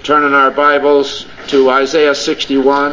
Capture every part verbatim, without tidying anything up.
turn in our Bibles to Isaiah sixty-one,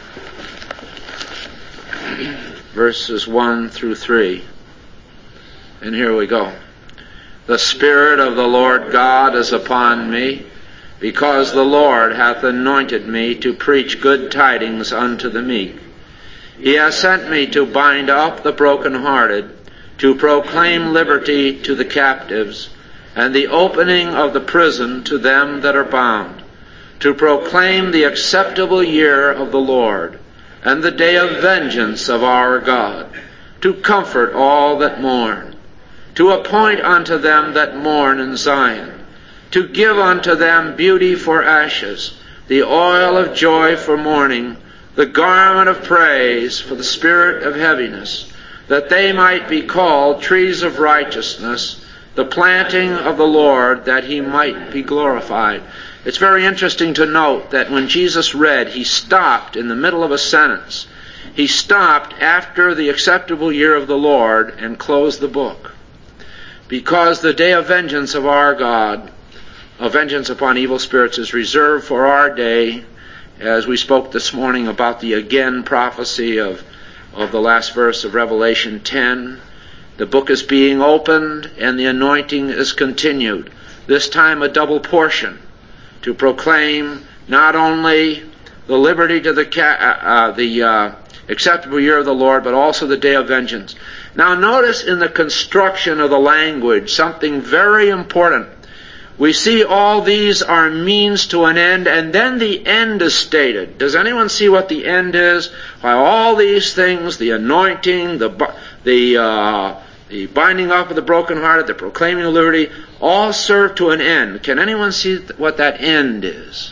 verses one through three. And here we go. The Spirit of the Lord God is upon me, because the Lord hath anointed me to preach good tidings unto the meek. He has sent me to bind up the brokenhearted, to proclaim liberty to the captives, and the opening of the prison to them that are bound, to proclaim the acceptable year of the Lord, and the day of vengeance of our God, to comfort all that mourn, to appoint unto them that mourn in Zion, to give unto them beauty for ashes, the oil of joy for mourning, the garment of praise for the spirit of heaviness, that they might be called trees of righteousness, the planting of the Lord, that he might be glorified. It's very interesting to note that when Jesus read, he stopped in the middle of a sentence. He stopped after the acceptable year of the Lord and closed the book. Because the day of vengeance of our God, of vengeance upon evil spirits, is reserved for our day, as we spoke this morning about the again prophecy of, of the last verse of Revelation ten. The book is being opened and the anointing is continued. This time a double portion, to proclaim not only the liberty to the, ca- uh, the uh, acceptable year of the Lord, but also the day of vengeance. Now notice in the construction of the language something very important. We see all these are means to an end, and then the end is stated. Does anyone see what the end is? Why, all these things, the anointing, the the uh, the binding up of the brokenhearted, the proclaiming of liberty, all serve to an end. Can anyone see what that end is?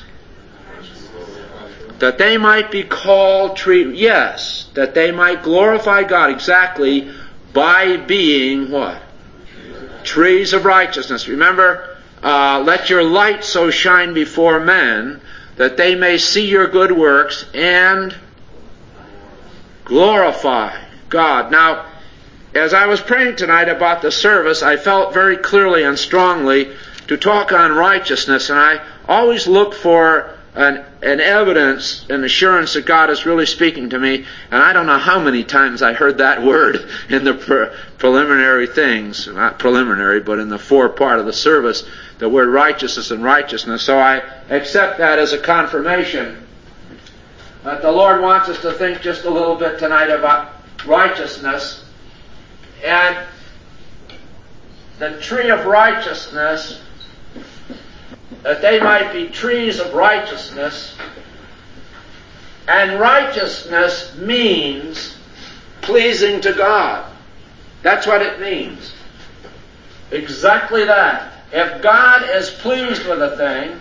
That they might be called tree. Yes, that they might glorify God exactly by being what? Trees of righteousness. Remember, uh, let your light so shine before men that they may see your good works and glorify God. Now, as I was praying tonight about the service, I felt very clearly and strongly to talk on righteousness, and I always look for an, an evidence, an assurance that God is really speaking to me, and I don't know how many times I heard that word in the pre- preliminary things, not preliminary, but in the fore part of the service, the word righteousness and righteousness. So I accept that as a confirmation that the Lord wants us to think just a little bit tonight about righteousness. And the tree of righteousness, that they might be trees of righteousness. And righteousness means pleasing to God. That's what it means. Exactly that. If God is pleased with a thing,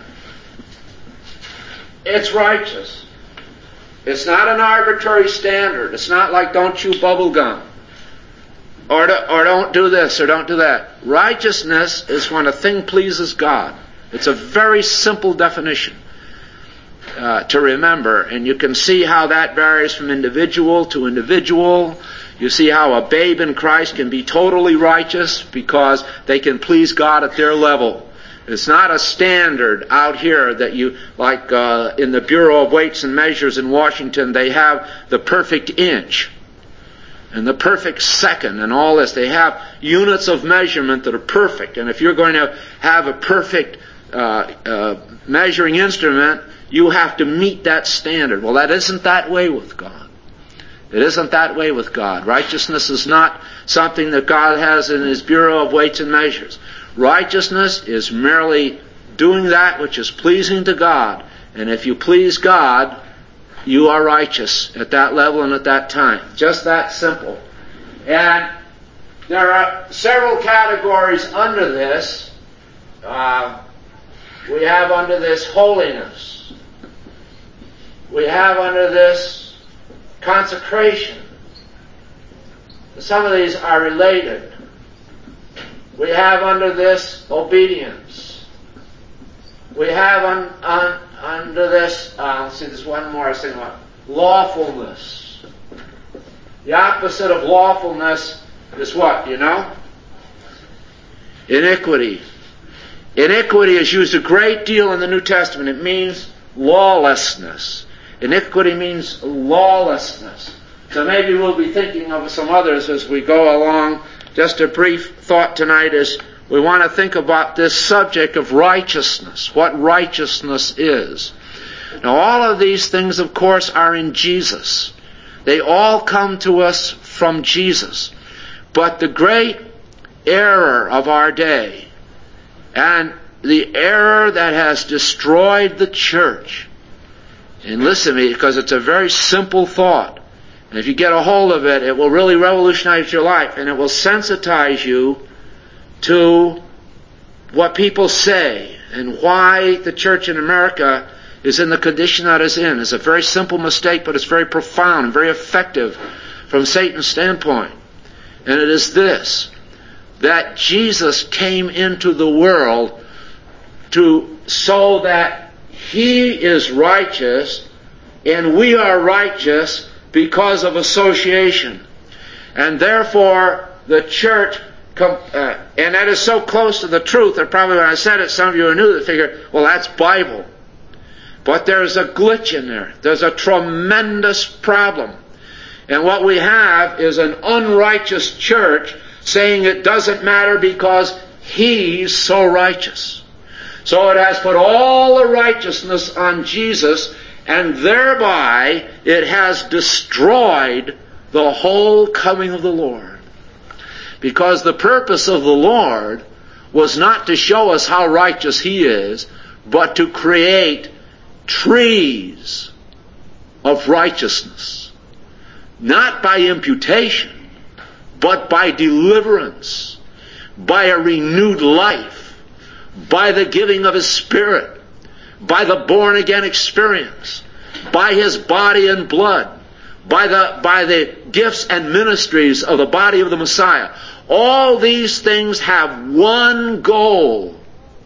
it's righteous. It's not an arbitrary standard. It's not like don't chew bubble gum. Or, to, or don't do this, or don't do that. Righteousness is when a thing pleases God. It's a very simple definition uh, to remember, and you can see how that varies from individual to individual. You see how a babe in Christ can be totally righteous because they can please God at their level. It's not a standard out here that you, like uh, in the Bureau of Weights and Measures in Washington, they have the perfect inch and the perfect second and all this. They have units of measurement that are perfect. And if you're going to have a perfect uh, uh, measuring instrument, you have to meet that standard. Well, that isn't that way with God. It isn't that way with God. Righteousness is not something that God has in His Bureau of Weights and Measures. Righteousness is merely doing that which is pleasing to God. And if you please God, you are righteous at that level and at that time. Just that simple. And there are several categories under this. Uh, we have under this holiness. We have under this consecration. Some of these are related. We have under this obedience. We have un, un, under this, uh, let's see, there's one more I was thinking about, lawfulness. The opposite of lawfulness is what, you know? Iniquity. Iniquity is used a great deal in the New Testament. It means lawlessness. Iniquity means lawlessness. So maybe we'll be thinking of some others as we go along. Just a brief thought tonight is we want to think about this subject of righteousness, what righteousness is. Now, all of these things, of course, are in Jesus. They all come to us from Jesus. But the great error of our day, and the error that has destroyed the church, and listen to me, because it's a very simple thought, and if you get a hold of it, it will really revolutionize your life, and it will sensitize you to what people say and why the church in America is in the condition that it's in. It's a very simple mistake, but it's very profound and very effective from Satan's standpoint. And it is this, that Jesus came into the world to so that He is righteous and we are righteous because of association. And therefore the church, uh, and that is so close to the truth that probably when I said it, some of you who knew that figured, well, that's Bible. But there's a glitch in there. There's a tremendous problem. And what we have is an unrighteous church saying it doesn't matter because He's so righteous. So it has put all the righteousness on Jesus, and thereby it has destroyed the whole coming of the Lord. Because the purpose of the Lord was not to show us how righteous He is, but to create trees of righteousness. Not by imputation, but by deliverance, by a renewed life, by the giving of His Spirit, by the born-again experience, by His body and blood, by the, by the gifts and ministries of the body of the Messiah. All these things have one goal,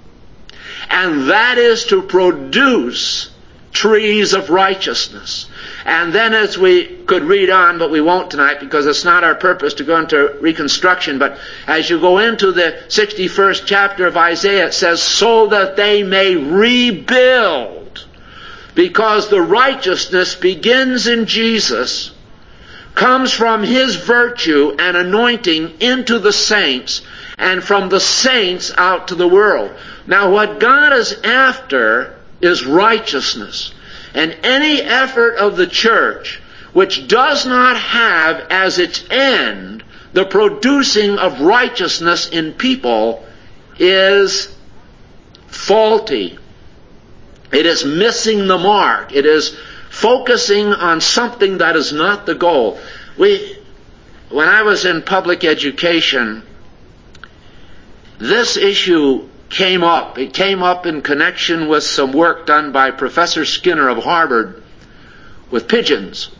and that is to produce trees of righteousness. And then as we could read on, but we won't tonight because it's not our purpose to go into reconstruction, but as you go into the sixty-first chapter of Isaiah, it says, so that they may rebuild. Because the righteousness begins in Jesus, comes from His virtue and anointing into the saints, and from the saints out to the world. Now what God is after is righteousness. And any effort of the church which does not have as its end the producing of righteousness in people is faulty. It is missing the mark. It is focusing on something that is not the goal. We, when I was in public education, this issue came up. It came up in connection with some work done by Professor Skinner of Harvard with pigeons.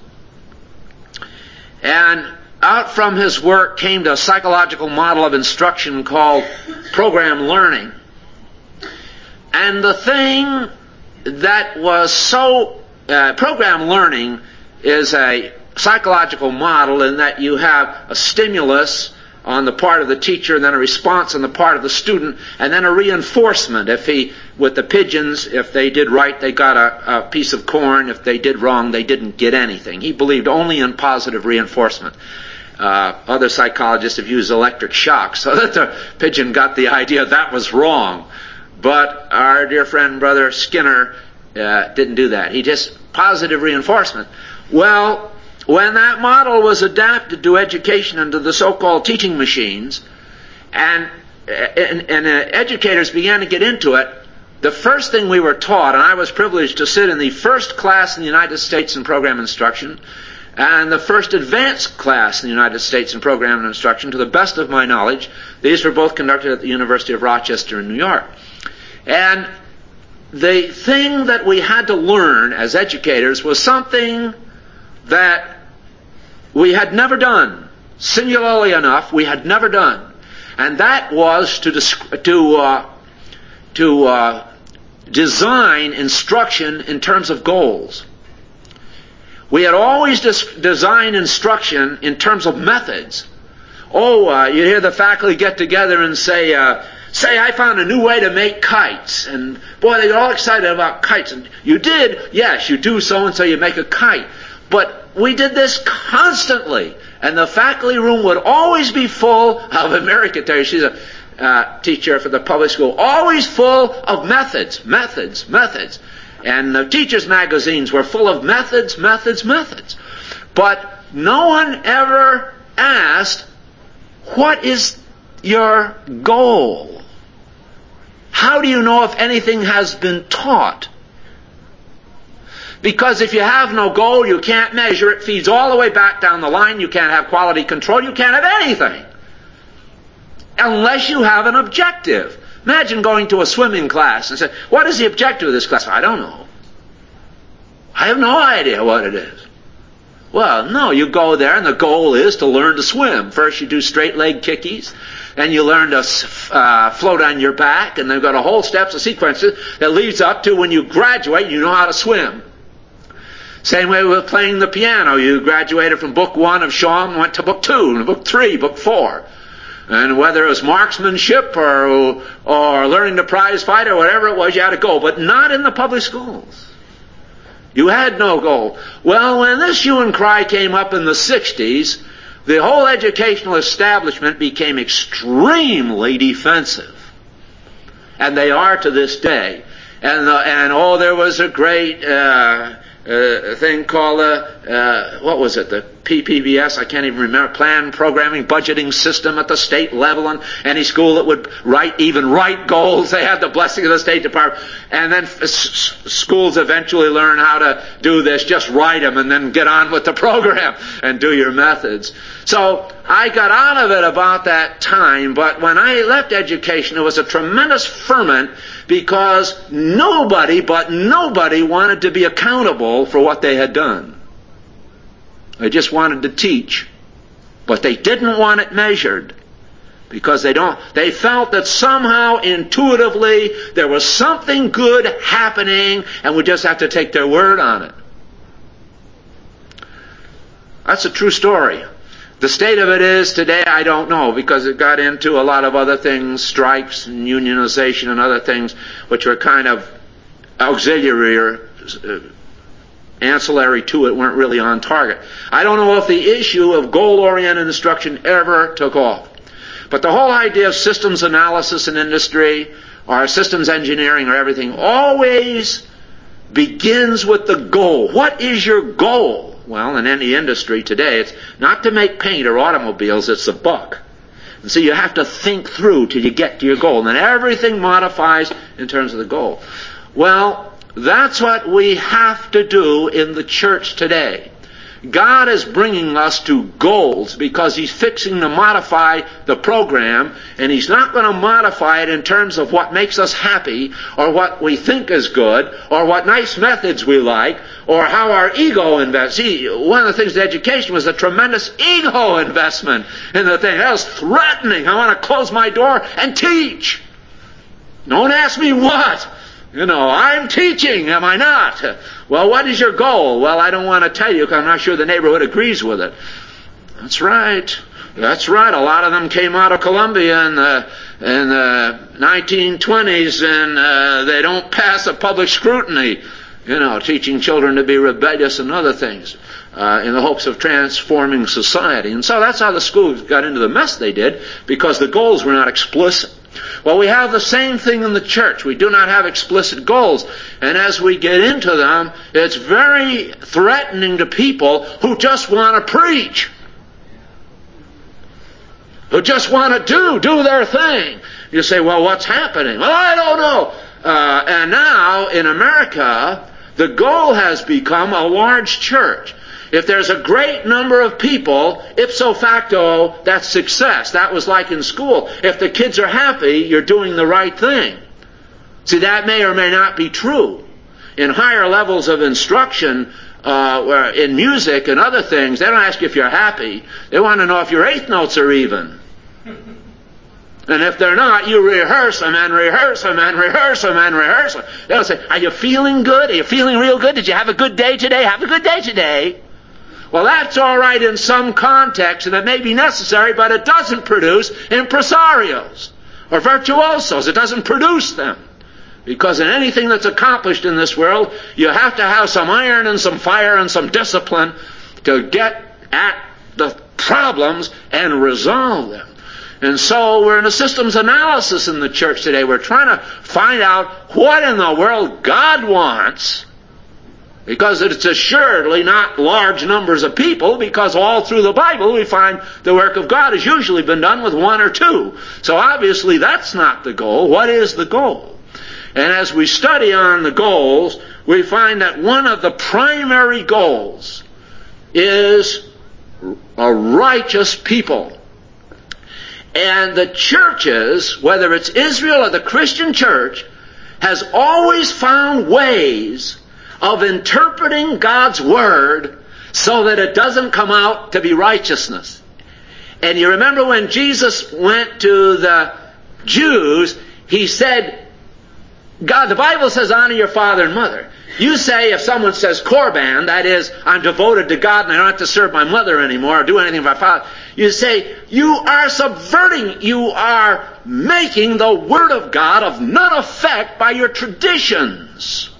And out from his work came a psychological model of instruction called program learning. And the thing that was so... Uh, program learning is a psychological model in that you have a stimulus on the part of the teacher, and then a response on the part of the student, and then a reinforcement. If he, with the pigeons, if they did right, they got a, a piece of corn. If they did wrong, they didn't get anything. He believed only in positive reinforcement. Uh, other psychologists have used electric shock, so that the pigeon got the idea that was wrong. But our dear friend, Brother Skinner, uh, didn't do that. He just positive reinforcement. Well, when that model was adapted to education and to the so-called teaching machines, and, and, and uh, educators began to get into it, the first thing we were taught, and I was privileged to sit in the first class in the United States in program instruction, and the first advanced class in the United States in program instruction, to the best of my knowledge. These were both conducted at the University of Rochester in New York. And the thing that we had to learn as educators was something that we had never done, singularly enough, we had never done, and that was to to uh, to uh, design instruction in terms of goals. We had always des- designed instruction in terms of methods. Oh, uh, you hear the faculty get together and say, uh, say, I found a new way to make kites. And boy, they got all excited about kites. And you did, yes, you do so and so, you make a kite. But we did this constantly. And the faculty room would always be full of, Mary could tell you, she's a uh, teacher for the public school, always full of methods, methods, methods. And the teachers' magazines were full of methods, methods, methods. But no one ever asked, what is your goal? How do you know if anything has been taught? Because if you have no goal, you can't measure it, feeds all the way back down the line, you can't have quality control, you can't have anything. Unless you have an objective. Imagine going to a swimming class and say, what is the objective of this class? I don't know. I have no idea what it is. Well, no, you go there and the goal is to learn to swim. First you do straight leg kickies, then you learn to uh, float on your back, and they've got a whole steps of sequences that leads up to when you graduate, you know how to swim. Same way with playing the piano. You graduated from book one of Shaw and went to book two, and book three, book four. And whether it was marksmanship or, or learning to prize fight or whatever it was, you had to go. But not in the public schools. You had no goal. Well, when this hue and cry came up in the sixties, the whole educational establishment became extremely defensive. And they are to this day. And, the, and oh, there was a great uh, uh, thing called, uh, uh, what was it, the P P B S, I can't even remember, Plan Programming Budgeting System at the state level, and any school that would write, even write goals, they had the blessing of the State Department. And then f- s- schools eventually learn how to do this, just write them and then get on with the program and do your methods. So I got out of it about that time, but when I left education, there was a tremendous ferment because nobody, but nobody wanted to be accountable for what they had done. They just wanted to teach, but they didn't want it measured because they don't. They felt that somehow intuitively there was something good happening, and we just have to take their word on it. That's a true story. The state of it is today, I don't know, because it got into a lot of other things, strikes and unionization and other things, which were kind of auxiliary or uh, ancillary to it, weren't really on target. I don't know if the issue of goal-oriented instruction ever took off. But the whole idea of systems analysis in industry, or systems engineering or everything, always begins with the goal. What is your goal? Well, in any industry today, it's not to make paint or automobiles, it's a buck. And so you have to think through till you get to your goal. And then everything modifies in terms of the goal. Well, that's what we have to do in the church today. God is bringing us to goals because He's fixing to modify the program, and He's not going to modify it in terms of what makes us happy or what we think is good or what nice methods we like or how our ego invests. See, one of the things in education was a tremendous ego investment in the thing. That was threatening. I want to close my door and teach. Don't ask me what. You know, I'm teaching, am I not? Well, what is your goal? Well, I don't want to tell you because I'm not sure the neighborhood agrees with it. That's right. That's right. A lot of them came out of Columbia in the, in the nineteen twenties, and uh, they don't pass a public scrutiny, you know, teaching children to be rebellious and other things uh, in the hopes of transforming society. And so that's how the schools got into the mess they did, because the goals were not explicit. Well, we have the same thing in the church. We do not have explicit goals. And as we get into them, it's very threatening to people who just want to preach. Who just want to do, do their thing. You say, well, what's happening? Well, I don't know. Uh, and now, in America, the goal has become a large church. If there's a great number of people, ipso facto, that's success. That was like in school. If the kids are happy, you're doing the right thing. See, that may or may not be true. In higher levels of instruction, uh, where in music and other things, they don't ask you if you're happy. They want to know if your eighth notes are even. And if they're not, you rehearse them and rehearse them and rehearse them and rehearse them. They'll say, are you feeling good? Are you feeling real good? Did you have a good day today? Have a good day today. Well, that's all right in some context, and it may be necessary, but it doesn't produce impresarios. or virtuosos. It doesn't produce them. Because in anything that's accomplished in this world, you have to have some iron and some fire and some discipline to get at the problems and resolve them. And so we're in a systems analysis in the church today. We're trying to find out what in the world God wants, because it's assuredly not large numbers of people, because all through the Bible we find the work of God has usually been done with one or two. So obviously that's not the goal. What is the goal? And as we study on the goals, we find that one of the primary goals is a righteous people. And the churches, whether it's Israel or the Christian church, has always found ways of interpreting God's Word so that it doesn't come out to be righteousness. And you remember when Jesus went to the Jews, he said, God, the Bible says honor your father and mother. You say, if someone says korban, that is, I'm devoted to God and I don't have to serve my mother anymore or do anything for my father. You say, you are subverting, you are making the Word of God of none effect by your traditions.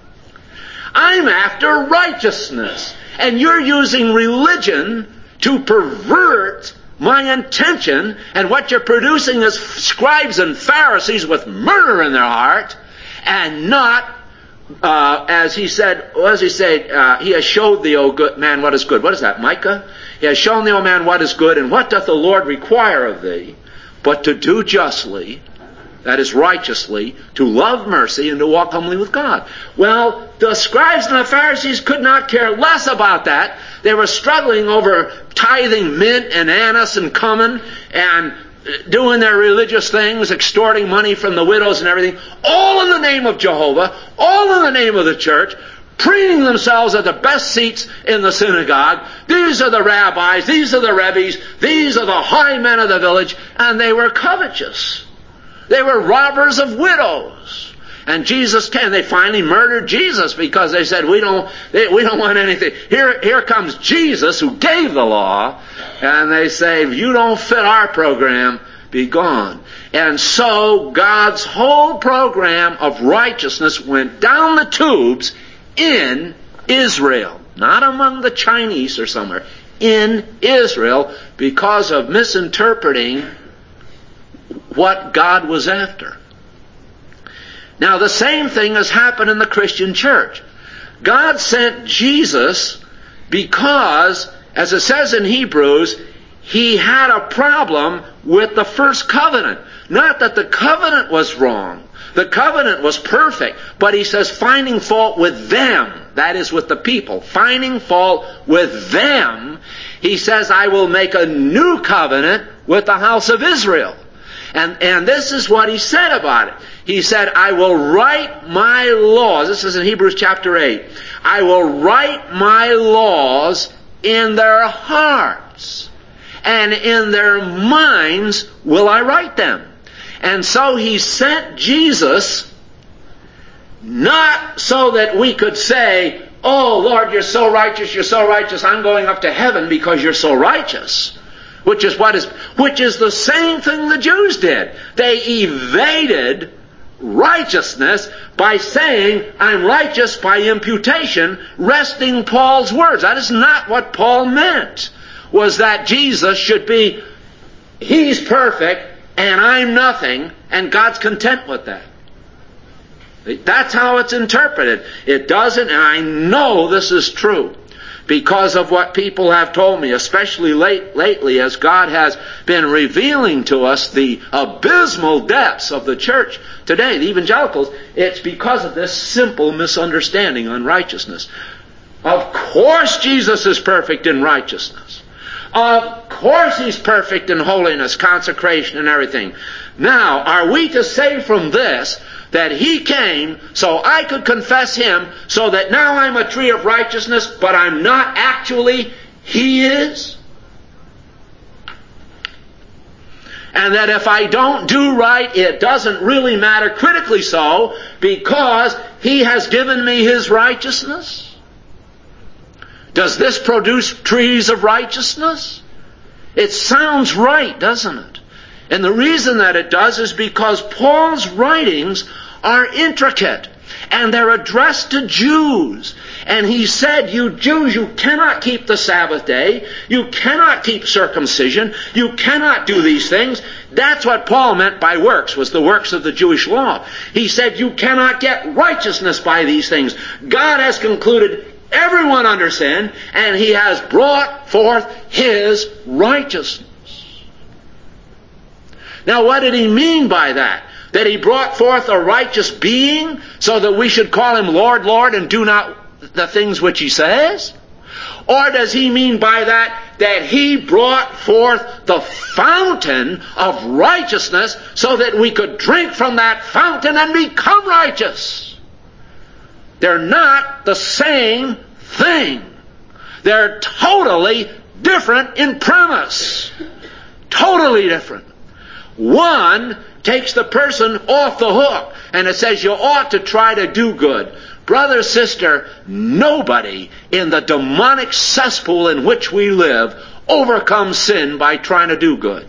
I'm after righteousness. And you're using religion to pervert my intention, and what you're producing is scribes and Pharisees with murder in their heart, and not, uh, as he said, what does he say? Uh, he has showed thee, O good man, what is good. What is that, Micah? He has shown thee, O man, what is good, and what doth the Lord require of thee, but to do justly, that is righteously, to love mercy, and to walk humbly with God. Well, the scribes and the Pharisees could not care less about that. They were struggling over tithing mint and anise and cumin and doing their religious things, extorting money from the widows and everything, all in the name of Jehovah, all in the name of the church, preening themselves at the best seats in the synagogue. These are the rabbis, these are the rebbes, these are the high men of the village, and they were covetous. They were robbers of widows. And Jesus came. They finally murdered Jesus because they said, we don't, they, we don't want anything. Here, here comes Jesus who gave the law. And they say, if you don't fit our program, be gone. And so God's whole program of righteousness went down the tubes in Israel. Not among the Chinese or somewhere. In Israel, because of misinterpreting what God was after. Now the same thing has happened in the Christian church. God sent Jesus because, as it says in Hebrews, He had a problem with the first covenant. Not that the covenant was wrong. The covenant was perfect. But He says finding fault with them, that is with the people, finding fault with them, He says, I will make a new covenant with the house of Israel. And, and this is what He said about it. He said, I will write my laws. This is in Hebrews chapter eight. I will write my laws in their hearts, and in their minds will I write them. And so He sent Jesus not so that we could say, oh Lord, you're so righteous, you're so righteous, I'm going up to heaven because you're so righteous. Which is what is, which is the same thing the Jews did. They evaded righteousness by saying, I'm righteous by imputation, wresting Paul's words. That is not what Paul meant. Was that Jesus should be, He's perfect and I'm nothing, and God's content with that. That's how it's interpreted. It doesn't, and I know this is true, because of what people have told me, especially late, lately as God has been revealing to us the abysmal depths of the church today, the evangelicals. It's because of this simple misunderstanding on righteousness. Of course Jesus is perfect in righteousness. Of course He's perfect in holiness, consecration, and everything. Now, are we to say from this that He came so I could confess Him, so that now I'm a tree of righteousness, but I'm not actually, He is? And that if I don't do right, it doesn't really matter, critically so, because He has given me His righteousness? Does this produce trees of righteousness? It sounds right, doesn't it? And the reason that it does is because Paul's writings are intricate, and they're addressed to Jews. And he said, you Jews, you cannot keep the Sabbath day. You cannot keep circumcision. You cannot do these things. That's what Paul meant by works, was the works of the Jewish law. He said, you cannot get righteousness by these things. God has concluded everyone under sin, and He has brought forth His righteousness. Now, what did He mean by that? That He brought forth a righteous being so that we should call Him Lord, Lord, and do not the things which He says? Or does He mean by that that He brought forth the fountain of righteousness so that we could drink from that fountain and become righteous? They're not the same thing. They're totally different in premise. Totally different. One takes the person off the hook, and it says you ought to try to do good. Brother, sister, nobody in the demonic cesspool in which we live overcomes sin by trying to do good.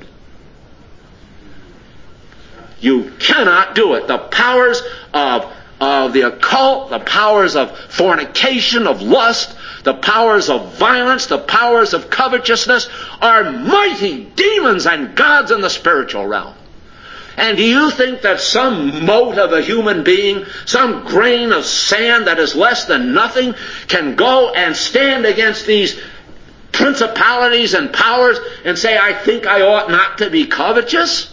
You cannot do it. The powers of, of the occult, the powers of fornication, of lust, the powers of violence, the powers of covetousness are mighty demons and gods in the spiritual realm. And do you think that some mote of a human being, some grain of sand that is less than nothing, can go and stand against these principalities and powers and say, I think I ought not to be covetous?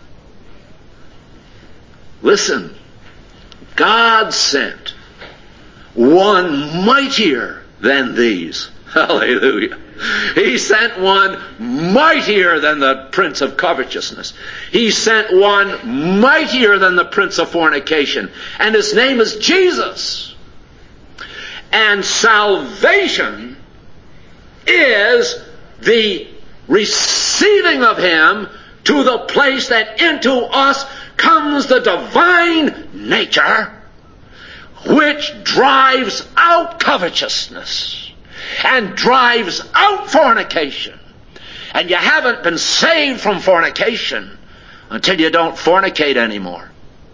Listen, God sent one mightier than these. Hallelujah. He sent one mightier than the prince of covetousness. He sent one mightier than the prince of fornication. And His name is Jesus. And salvation is the receiving of Him to the place that into us comes the divine nature, which drives out covetousness and drives out fornication. And you haven't been saved from fornication until you don't fornicate anymore.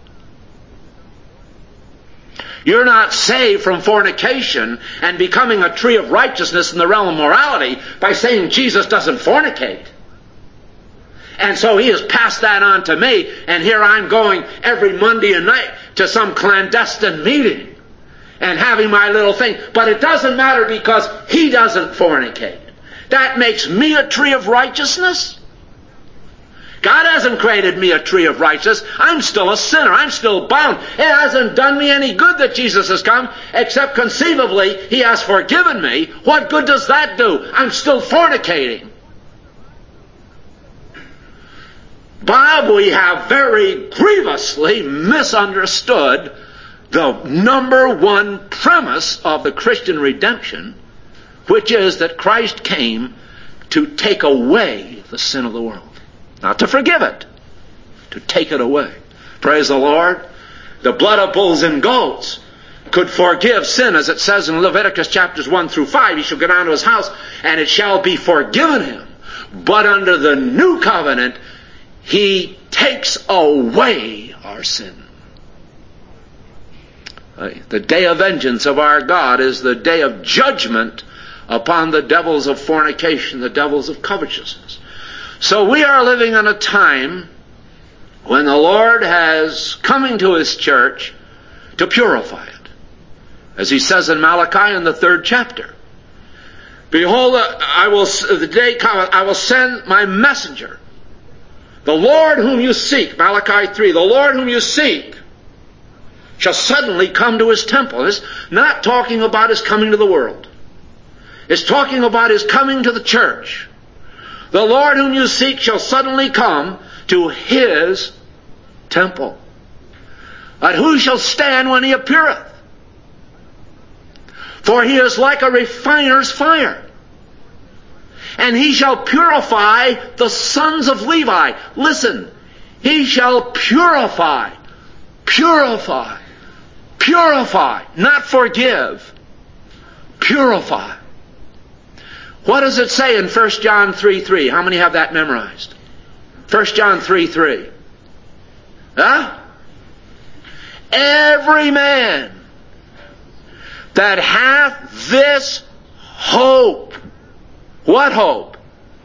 You're not saved from fornication and becoming a tree of righteousness in the realm of morality by saying Jesus doesn't fornicate. And so He has passed that on to me, and here I'm going every Monday and night to some clandestine meeting and having my little thing. But it doesn't matter because He doesn't fornicate. That makes me a tree of righteousness? God hasn't created me a tree of righteousness. I'm still a sinner. I'm still bound. It hasn't done me any good that Jesus has come, except conceivably He has forgiven me. What good does that do? I'm still fornicating. Bob, we have very grievously misunderstood the number one premise of the Christian redemption, which is that Christ came to take away the sin of the world. Not to forgive it, to take it away. Praise the Lord. The blood of bulls and goats could forgive sin, as it says in Leviticus chapters one through five. He shall go down to his house, and it shall be forgiven him. But under the new covenant, He takes away our sin. The day of vengeance of our God is the day of judgment upon the devils of fornication, the devils of covetousness. So we are living in a time when the Lord has coming to His church to purify it. As He says in Malachi in the third chapter, behold, I will, the day cometh, I will send my messenger. The Lord whom you seek, Malachi three, the Lord whom you seek shall suddenly come to His temple. It's not talking about His coming to the world. It's talking about His coming to the church. The Lord whom you seek shall suddenly come to His temple. And who shall stand when He appeareth? For He is like a refiner's fire. And He shall purify the sons of Levi. Listen, He shall purify, purify, purify, not forgive, purify. What does it say in First John three three? How many have that memorized? First John three three. Huh? Every man that hath this hope. What hope?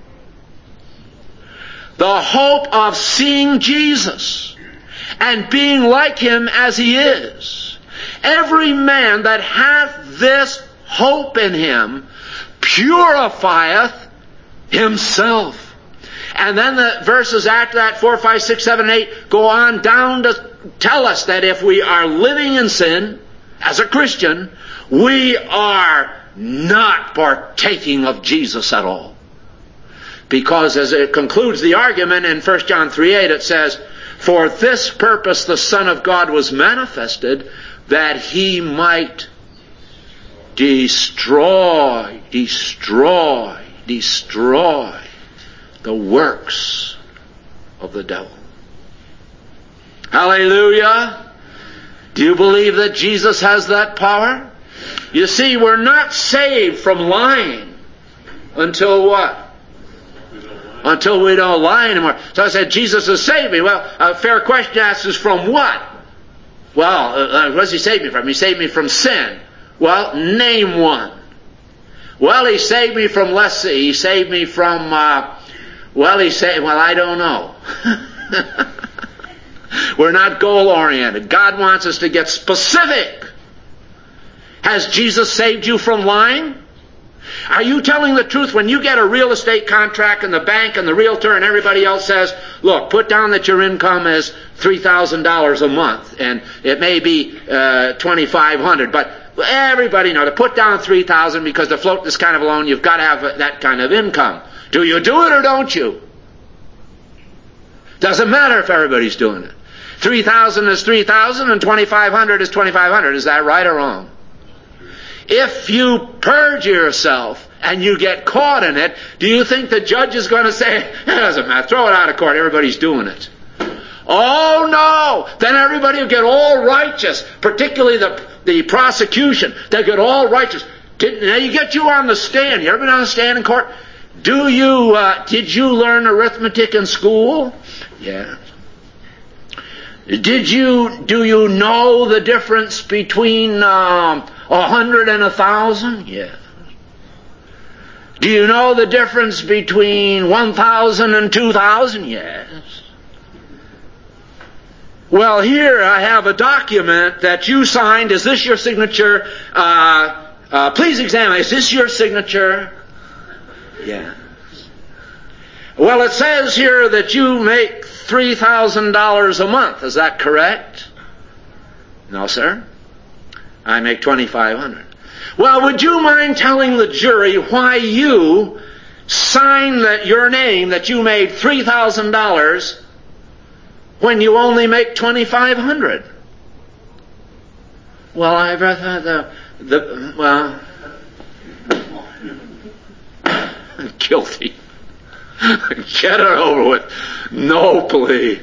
The hope of seeing Jesus and being like Him as He is. Every man that hath this hope in Him purifieth himself. And then the verses after that, four, five, six, seven, eight, go on down to tell us that if we are living in sin, as a Christian, we are not partaking of Jesus at all. Because as it concludes the argument in First John three eight, it says, for this purpose the Son of God was manifested, that He might destroy, destroy, destroy the works of the devil. Hallelujah! Do you believe that Jesus has that power? You see, we're not saved from lying until what? Until we don't lie anymore. So I said, Jesus has saved me. Well, a fair question asked is from what? Well, uh, what does He save me from? He saved me from sin. Well, name one. Well, He saved me from, let's see, He saved me from, uh, well, He saved, well, I don't know. We're not goal-oriented. God wants us to get specific. Has Jesus saved you from lying? Are you telling the truth when you get a real estate contract and the bank and the realtor and everybody else says, look, put down that your income is three thousand dollars a month and it may be uh, twenty-five hundred dollars, but everybody knows to put down three thousand dollars because to float this kind of loan you've got to have that kind of income. Do you do it or don't you? Doesn't matter if everybody's doing it. three thousand dollars is three thousand dollars and twenty-five hundred dollars is twenty-five hundred dollars. Is that right or wrong? If you perjure yourself and you get caught in it, do you think the judge is going to say, it doesn't matter, throw it out of court, everybody's doing it? Oh no! Then everybody will get all righteous, particularly the, the prosecution. They'll get all righteous. Did, now you get you on the stand. You ever been on the stand in court? Do you, uh, did you learn arithmetic in school? Yeah. Did you, do you know the difference between um, a hundred and a thousand? Yeah. Do you know the difference between one thousand and two thousand? Yes. Well, here I have a document that you signed. Is this your signature? Uh, uh, please examine. Is this your signature? Yeah. Well, it says here that you make three thousand dollars a month. Is that correct? No, sir. I make twenty-five hundred dollars. Well, would you mind telling the jury why you signed that your name that you made three thousand dollars when you only make twenty-five hundred dollars? Well, I've rather the the well guilty. Get it over with. No plea.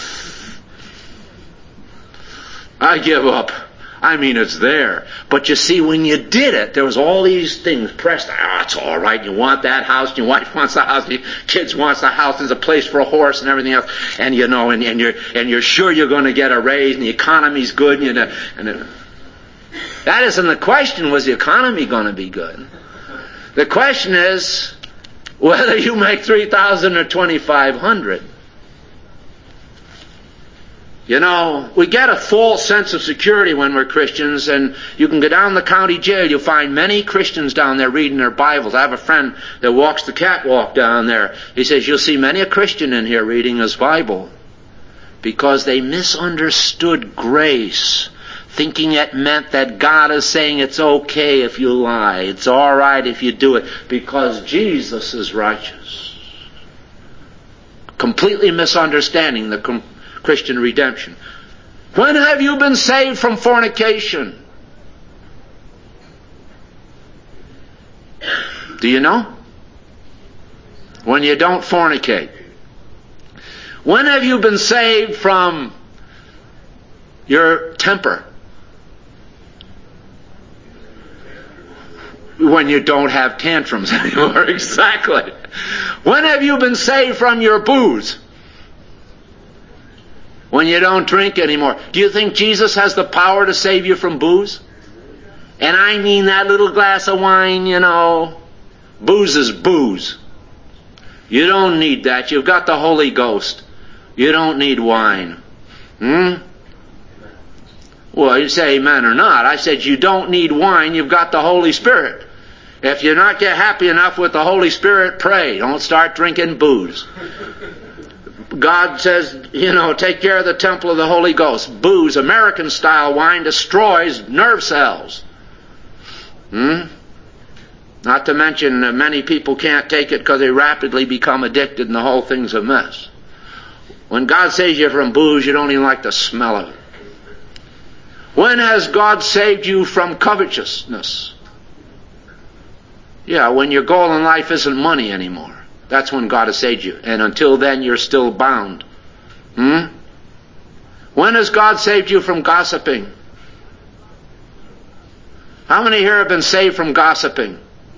I give up. I mean, it's there. But you see, when you did it, there was all these things pressed. Ah, oh, it's all right. You want that house. Your wife wants the house. Your kids wants the house. There's a place for a horse and everything else. And you know, and, and you're and you're sure you're going to get a raise, and the economy's good. And, you know, and it, that isn't the question. Was the economy going to be good? The question is whether you make three thousand or twenty-five hundred. You know, we get a false sense of security when we're Christians, and you can go down the county jail. You'll find many Christians down there reading their Bibles. I have a friend that walks the catwalk down there. He says, you'll see many a Christian in here reading his Bible because they misunderstood grace, thinking it meant that God is saying it's okay if you lie. It's all right if you do it because Jesus is righteous. Completely misunderstanding the com- Christian redemption. When have you been saved from fornication? Do you know? When you don't fornicate. When have you been saved from your temper? When you don't have tantrums anymore. Exactly. When have you been saved from your booze? When you don't drink anymore. Do you think Jesus has the power to save you from booze? And I mean that little glass of wine, you know. Booze is booze. You don't need that. You've got the Holy Ghost. You don't need wine. Hmm? Well, you say amen or not. I said you don't need wine. You've got the Holy Spirit. If you're not get happy enough with the Holy Spirit, pray. Don't start drinking booze. God says, you know, take care of the temple of the Holy Ghost. Booze, American-style wine, destroys nerve cells. Hmm? Not to mention uh, many people can't take it because they rapidly become addicted and the whole thing's a mess. When God saves you from booze, you don't even like the smell of it. When has God saved you from covetousness? Yeah, when your goal in life isn't money anymore. That's when God has saved you. And until then, you're still bound. Hmm? When has God saved you from gossiping? How many here have been saved from gossiping?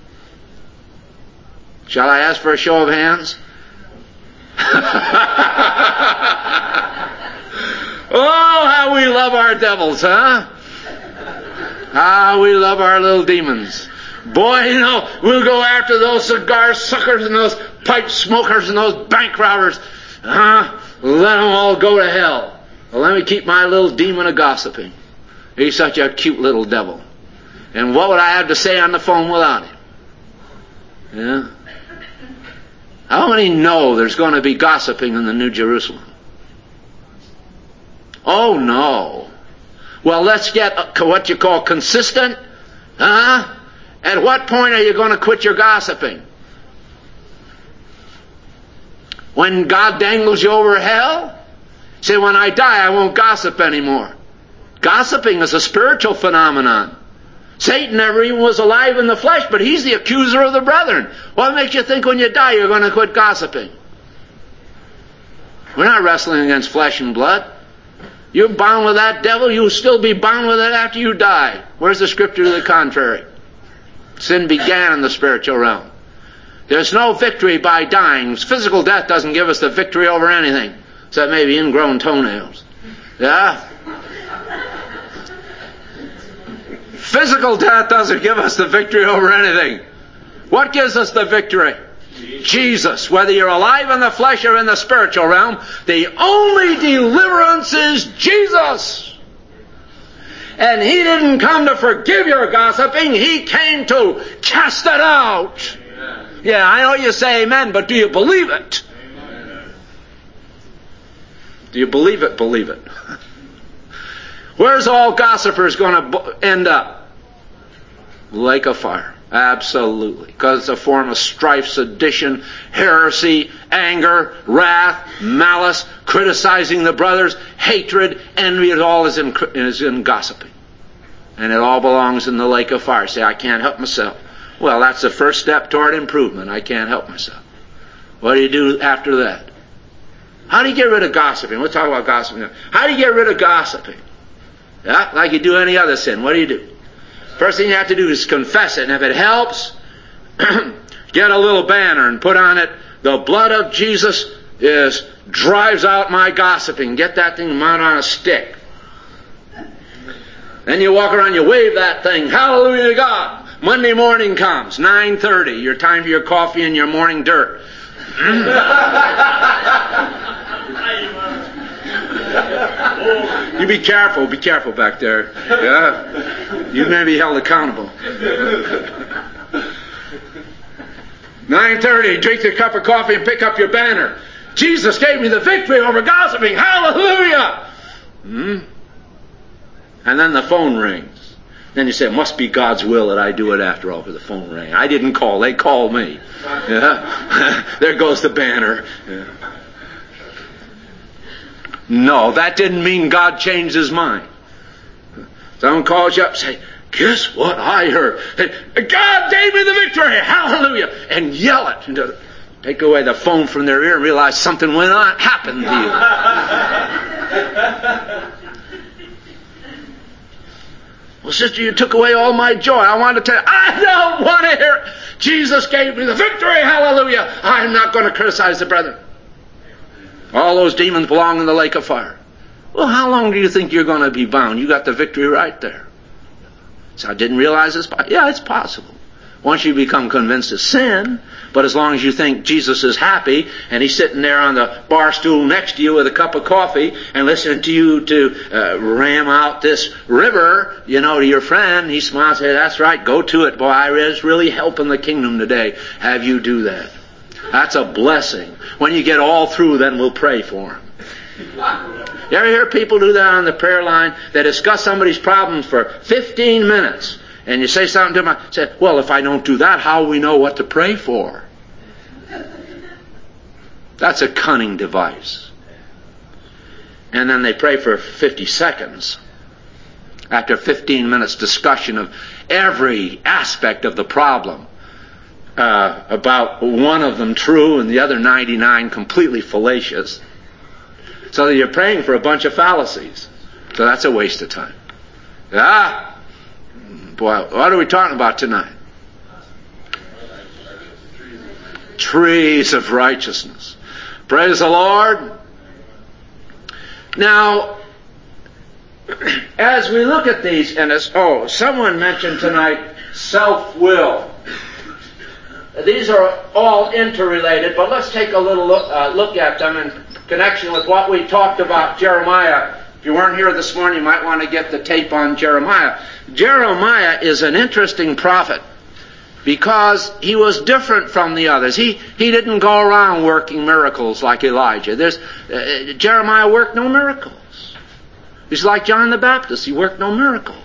Shall I ask for a show of hands? Oh, how we love our devils, huh? How we love our little demons. Boy, you know, we'll go after those cigar suckers and those pipe smokers and those bank robbers. Huh? Let them all go to hell. Well, let me keep my little demon of gossiping. He's such a cute little devil. And what would I have to say on the phone without him? Yeah? How many know there's going to be gossiping in the New Jerusalem? Oh, no. Well, let's get what you call consistent. Huh? At what point are you going to quit your gossiping? When God dangles you over hell? Say, when I die, I won't gossip anymore. Gossiping is a spiritual phenomenon. Satan never even was alive in the flesh, but he's the accuser of the brethren. What makes you think when you die you're going to quit gossiping? We're not wrestling against flesh and blood. You're bound with that devil, you'll still be bound with it after you die. Where's the scripture to the contrary? Sin began in the spiritual realm. There's no victory by dying. Physical death doesn't give us the victory over anything, except maybe ingrown toenails. Yeah? Physical death doesn't give us the victory over anything. What gives us the victory? Jesus. Jesus. Whether you're alive in the flesh or in the spiritual realm, the only deliverance is Jesus. And He didn't come to forgive your gossiping. He came to cast it out. Amen. Yeah, I know you say amen, but do you believe it? Amen. Do you believe it? Believe it. Where's all gossipers going to end up? Lake of fire. Absolutely. Because it's a form of strife, sedition, heresy, anger, wrath, malice, criticizing the brothers, hatred, envy. It all is in, is in gossiping. And it all belongs in the lake of fire. Say, I can't help myself. Well, that's the first step toward improvement. I can't help myself. What do you do after that? How do you get rid of gossiping? We'll talk about gossiping now. How do you get rid of gossiping? Yeah, like you do any other sin. What do you do? First thing you have to do is confess it. And if it helps, get a little banner and put on it, the blood of Jesus is drives out my gossiping. Get that thing mounted on a stick. Then you walk around, you wave that thing. Hallelujah to God. Monday morning comes, nine thirty. Your time for your coffee and your morning dirt. You be careful, be careful back there. Yeah? You may be held accountable. nine thirty, drink your cup of coffee and pick up your banner. Jesus gave me the victory over gossiping. Hallelujah! Hmm? And then the phone rings. Then you say, it must be God's will that I do it after all, for the phone rang. I didn't call, they called me. Yeah? There goes the banner. Yeah. No, that didn't mean God changed His mind. Someone calls you up and say, guess what I heard? God gave me the victory! Hallelujah! And yell it. And take away the phone from their ear and realize something went on, happened to you. Well, sister, you took away all my joy. I wanted to tell you, I don't want to hear it. Jesus gave me the victory. Hallelujah. I'm not going to criticize the brethren. All those demons belong in the lake of fire. Well, how long do you think you're going to be bound? You got the victory right there. So I didn't realize it's possible. Yeah, it's possible. Once you become convinced of sin, but as long as you think Jesus is happy and he's sitting there on the bar stool next to you with a cup of coffee and listening to you to uh, ram out this river, you know, to your friend, he smiles and says, that's right, go to it, boy, I was really helping the kingdom today. Have you do that. That's a blessing. When you get all through, then we'll pray for him. You ever hear people do that on the prayer line? They discuss somebody's problems for fifteen minutes. And you say something to them, I say, well, if I don't do that, how will we know what to pray for? That's a cunning device. And then they pray for fifty seconds. After fifteen minutes discussion of every aspect of the problem, uh, about one of them true and the other ninety-nine completely fallacious. So that you're praying for a bunch of fallacies. So that's a waste of time. Ah! Boy, what are we talking about tonight? Trees of righteousness. Praise the Lord. Now, as we look at these, and as, oh, someone mentioned tonight self-will. These are all interrelated, but let's take a little look, uh, look at them in connection with what we talked about Jeremiah. If you weren't here this morning, you might want to get the tape on Jeremiah. Jeremiah is an interesting prophet because he was different from the others. He he didn't go around working miracles like Elijah. There's uh, Jeremiah worked no miracles. He's like John the Baptist. He worked no miracles.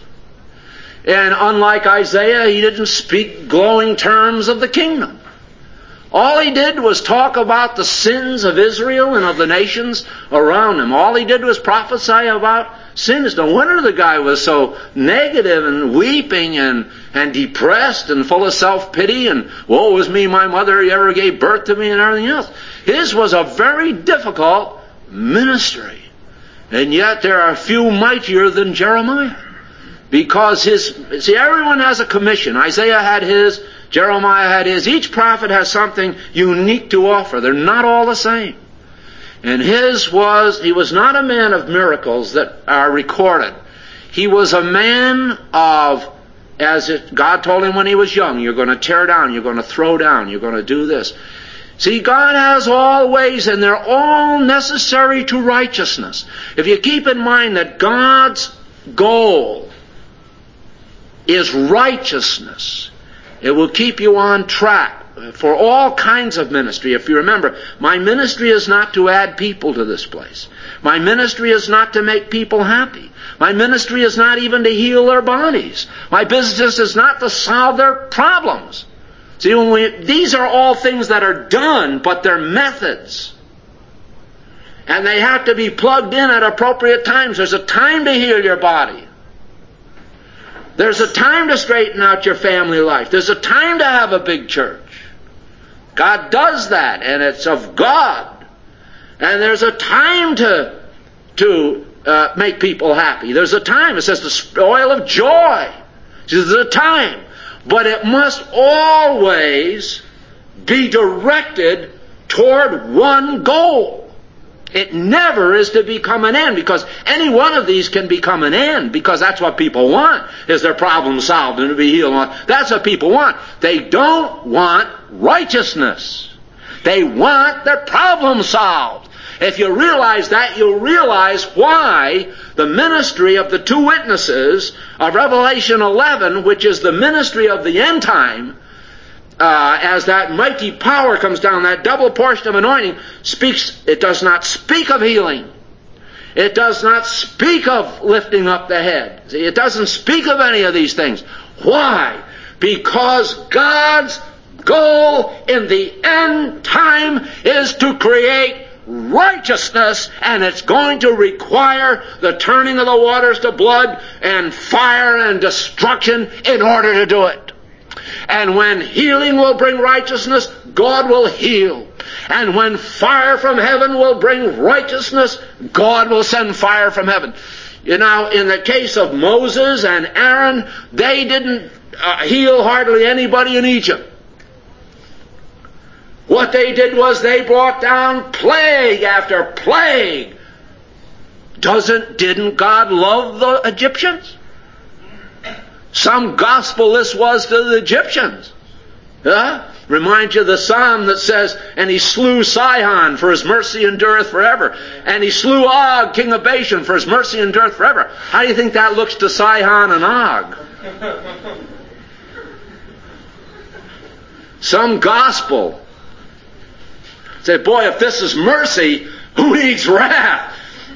And unlike Isaiah, he didn't speak glowing terms of the kingdom. All he did was talk about the sins of Israel and of the nations around him. All he did was prophesy about sins. No wonder the guy was so negative and weeping and, and depressed and full of self-pity and woe is me, my mother ever gave birth to me and everything else. His was a very difficult ministry. And yet there are few mightier than Jeremiah. Because his, see, everyone has a commission. Isaiah had his, Jeremiah had his. Each prophet has something unique to offer. They're not all the same. And his was, he was not a man of miracles that are recorded. He was a man of, as it, God told him when he was young, you're going to tear down, you're going to throw down, you're going to do this. See, God has all ways, and they're all necessary to righteousness. If you keep in mind that God's goal is righteousness, it will keep you on track for all kinds of ministry. If you remember, my ministry is not to add people to this place. My ministry is not to make people happy. My ministry is not even to heal their bodies. My business is not to solve their problems. See, when we, these are all things that are done, but they're methods. And they have to be plugged in at appropriate times. There's a time to heal your body. There's a time to straighten out your family life. There's a time to have a big church. God does that, and it's of God. And there's a time to, to uh, make people happy. There's a time. It says the oil of joy. There's a time. But it must always be directed toward one goal. It never is to become an end, because any one of these can become an end, because that's what people want, is their problem solved and to be healed. That's what people want. They don't want righteousness. They want their problem solved. If you realize that, you'll realize why the ministry of the two witnesses of Revelation eleven, which is the ministry of the end time, Uh, as that mighty power comes down, that double portion of anointing speaks, it does not speak of healing. It does not speak of lifting up the head. See, it doesn't speak of any of these things. Why? Because God's goal in the end time is to create righteousness, and it's going to require the turning of the waters to blood and fire and destruction in order to do it. And when healing will bring righteousness, God will heal. And when fire from heaven will bring righteousness, God will send fire from heaven. You know, in the case of Moses and Aaron, they didn't uh, heal hardly anybody in Egypt. What they did was they brought down plague after plague. Doesn't, didn't God love the Egyptians? Some gospel this was to the Egyptians. Huh? Remind you of the psalm that says, and he slew Sihon, for his mercy endureth forever. And he slew Og, king of Bashan, for his mercy endureth forever. How do you think that looks to Sihon and Og? Some gospel. Say, boy, if this is mercy, who needs wrath?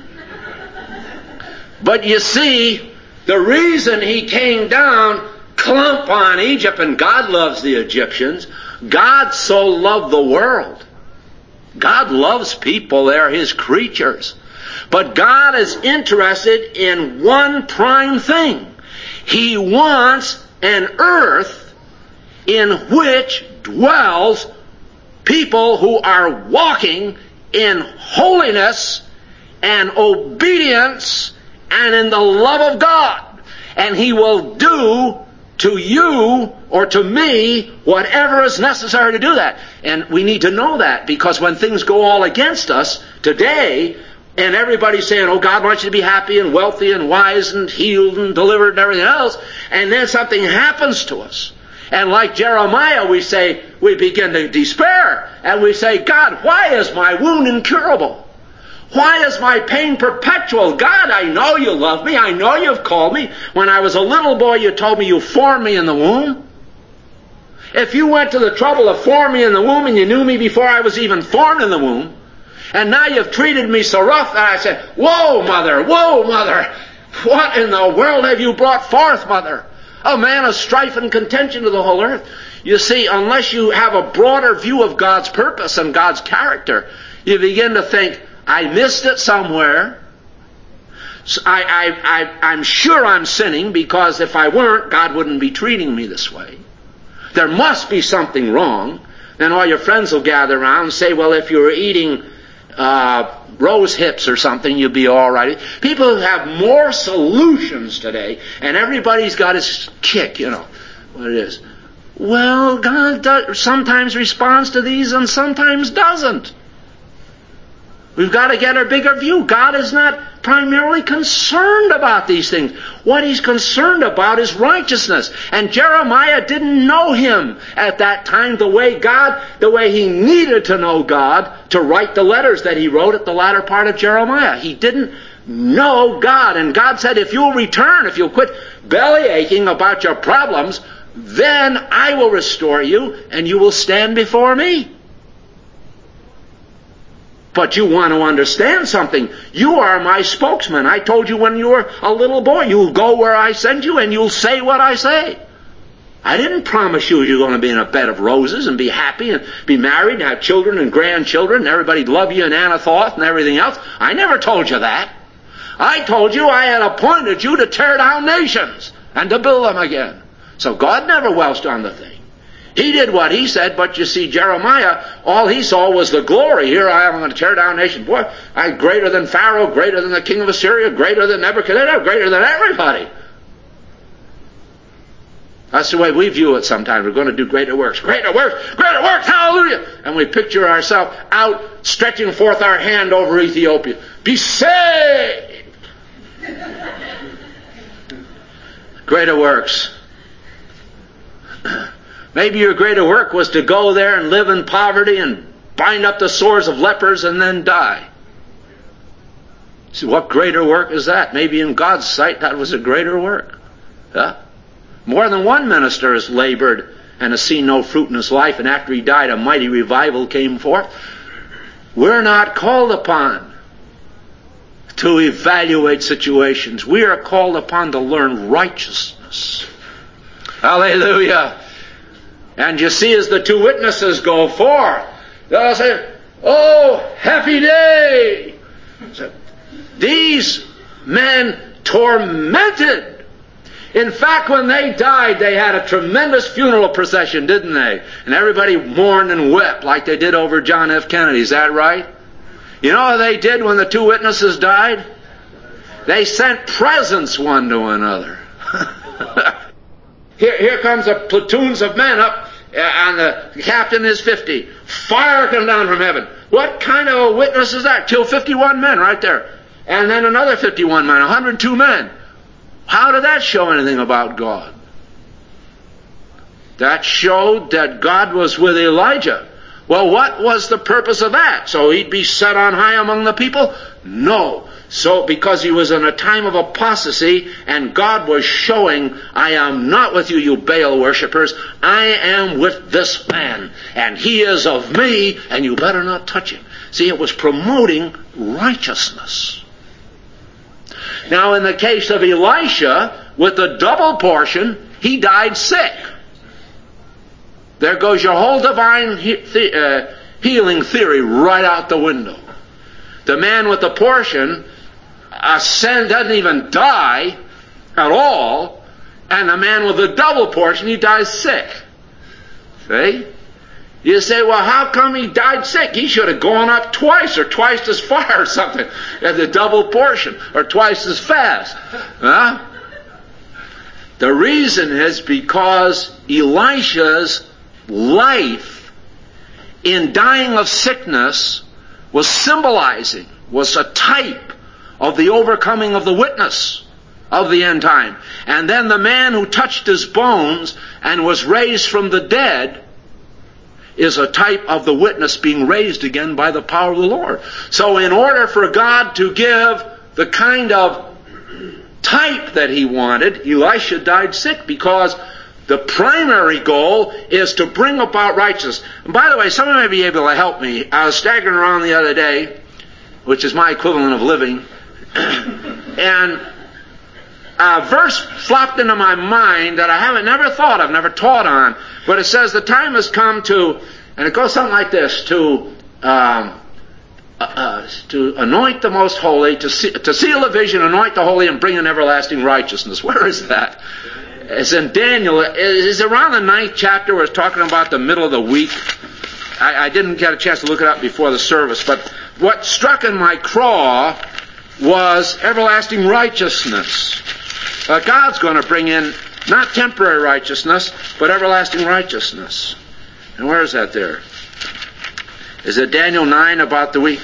But you see, the reason he came down clump on Egypt, and God loves the Egyptians. God so loved the world. God loves people. They're His creatures. But God is interested in one prime thing. He wants an earth in which dwells people who are walking in holiness and obedience and in the love of God. And He will do to you or to me whatever is necessary to do that. And we need to know that, because when things go all against us today, and everybody's saying, oh, God wants you to be happy and wealthy and wise and healed and delivered and everything else, and then something happens to us. And like Jeremiah, we say, we begin to despair. And we say, God, why is my wound incurable? Why is my pain perpetual? God, I know you love me. I know you've called me. When I was a little boy, you told me you formed me in the womb. If you went to the trouble of forming me in the womb and you knew me before I was even formed in the womb, and now you've treated me so rough that I said, whoa, mother, whoa, mother, what in the world have you brought forth, mother? A man of strife and contention to the whole earth. You see, unless you have a broader view of God's purpose and God's character, you begin to think, I missed it somewhere. I, I, I, I'm sure I'm sinning, because if I weren't, God wouldn't be treating me this way. There must be something wrong. Then all your friends will gather around and say, well, if you were eating uh, rose hips or something, you'd be all right. People have more solutions today, and everybody's got his kick, you know, what it is. Well, God does, sometimes responds to these and sometimes doesn't. We've got to get a bigger view. God is not primarily concerned about these things. What He's concerned about is righteousness. And Jeremiah didn't know Him at that time the way God, the way he needed to know God to write the letters that he wrote at the latter part of Jeremiah. He didn't know God. And God said, if you'll return, if you'll quit belly aching about your problems, then I will restore you and you will stand before me. But you want to understand something. You are my spokesman. I told you when you were a little boy, you'll go where I send you and you'll say what I say. I didn't promise you you're going to be in a bed of roses and be happy and be married and have children and grandchildren and everybody'd love you and Anathoth and everything else. I never told you that. I told you I had appointed you to tear down nations and to build them again. So God never welched on the thing. He did what He said, but you see, Jeremiah, all he saw was the glory. Here I am, I'm going to tear down nations. Boy, I'm greater than Pharaoh, greater than the king of Assyria, greater than Nebuchadnezzar, greater than everybody. That's the way we view it sometimes. We're going to do greater works, greater works, greater works, hallelujah! And we picture ourselves out stretching forth our hand over Ethiopia. Be saved! Greater works. Maybe your greater work was to go there and live in poverty and bind up the sores of lepers and then die. See, what greater work is that? Maybe in God's sight that was a greater work. Huh? More than one minister has labored and has seen no fruit in his life, and after he died a mighty revival came forth. We're not called upon to evaluate situations. We are called upon to learn righteousness. Hallelujah. And you see, as the two witnesses go forth, they'll say, oh, happy day! So, these men tormented. In fact, when they died, they had a tremendous funeral procession, didn't they? And everybody mourned and wept like they did over John F. Kennedy. Is that right? You know what they did when the two witnesses died? They sent presents one to another. Here, here comes a platoons of men up, uh, and the captain is fifty. Fire comes down from heaven. What kind of a witness is that? Killed fifty-one men right there. And then another fifty-one men, one hundred two men. How did that show anything about God? That showed that God was with Elijah. Well, what was the purpose of that? So he'd be set on high among the people? No. So, because he was in a time of apostasy, and God was showing, I am not with you, you Baal worshippers. I am with this man, and he is of me, and you better not touch him. See, it was promoting righteousness. Now, in the case of Elisha, with the double portion, he died sick. There goes your whole divine he- the, uh, healing theory right out the window. The man with the portion ascend, doesn't even die at all, and the man with the double portion, he dies sick. See? You say, well, how come he died sick? He should have gone up twice or twice as far or something at the double portion, or twice as fast. Huh? The reason is because Elisha's life in dying of sickness was symbolizing, was a type of the overcoming of the witness of the end time. And then the man who touched his bones and was raised from the dead is a type of the witness being raised again by the power of the Lord. So in order for God to give the kind of type that he wanted, Elisha died sick, because the primary goal is to bring about righteousness. And by the way, someone may be able to help me. I was staggering around the other day, which is my equivalent of living, and a verse flopped into my mind that I haven't never thought of, never taught on, but it says the time has come to, and it goes something like this, to um, uh, to anoint the most holy, to, see, to seal a vision, anoint the holy, and bring in everlasting righteousness. Where is that? It's in Daniel. It's around the ninth chapter where it's talking about the middle of the week. I, I didn't get a chance to look it up before the service, but what struck in my craw was everlasting righteousness. Uh, God's going to bring in not temporary righteousness, but everlasting righteousness. And where is that there? Is it Daniel nine about the week?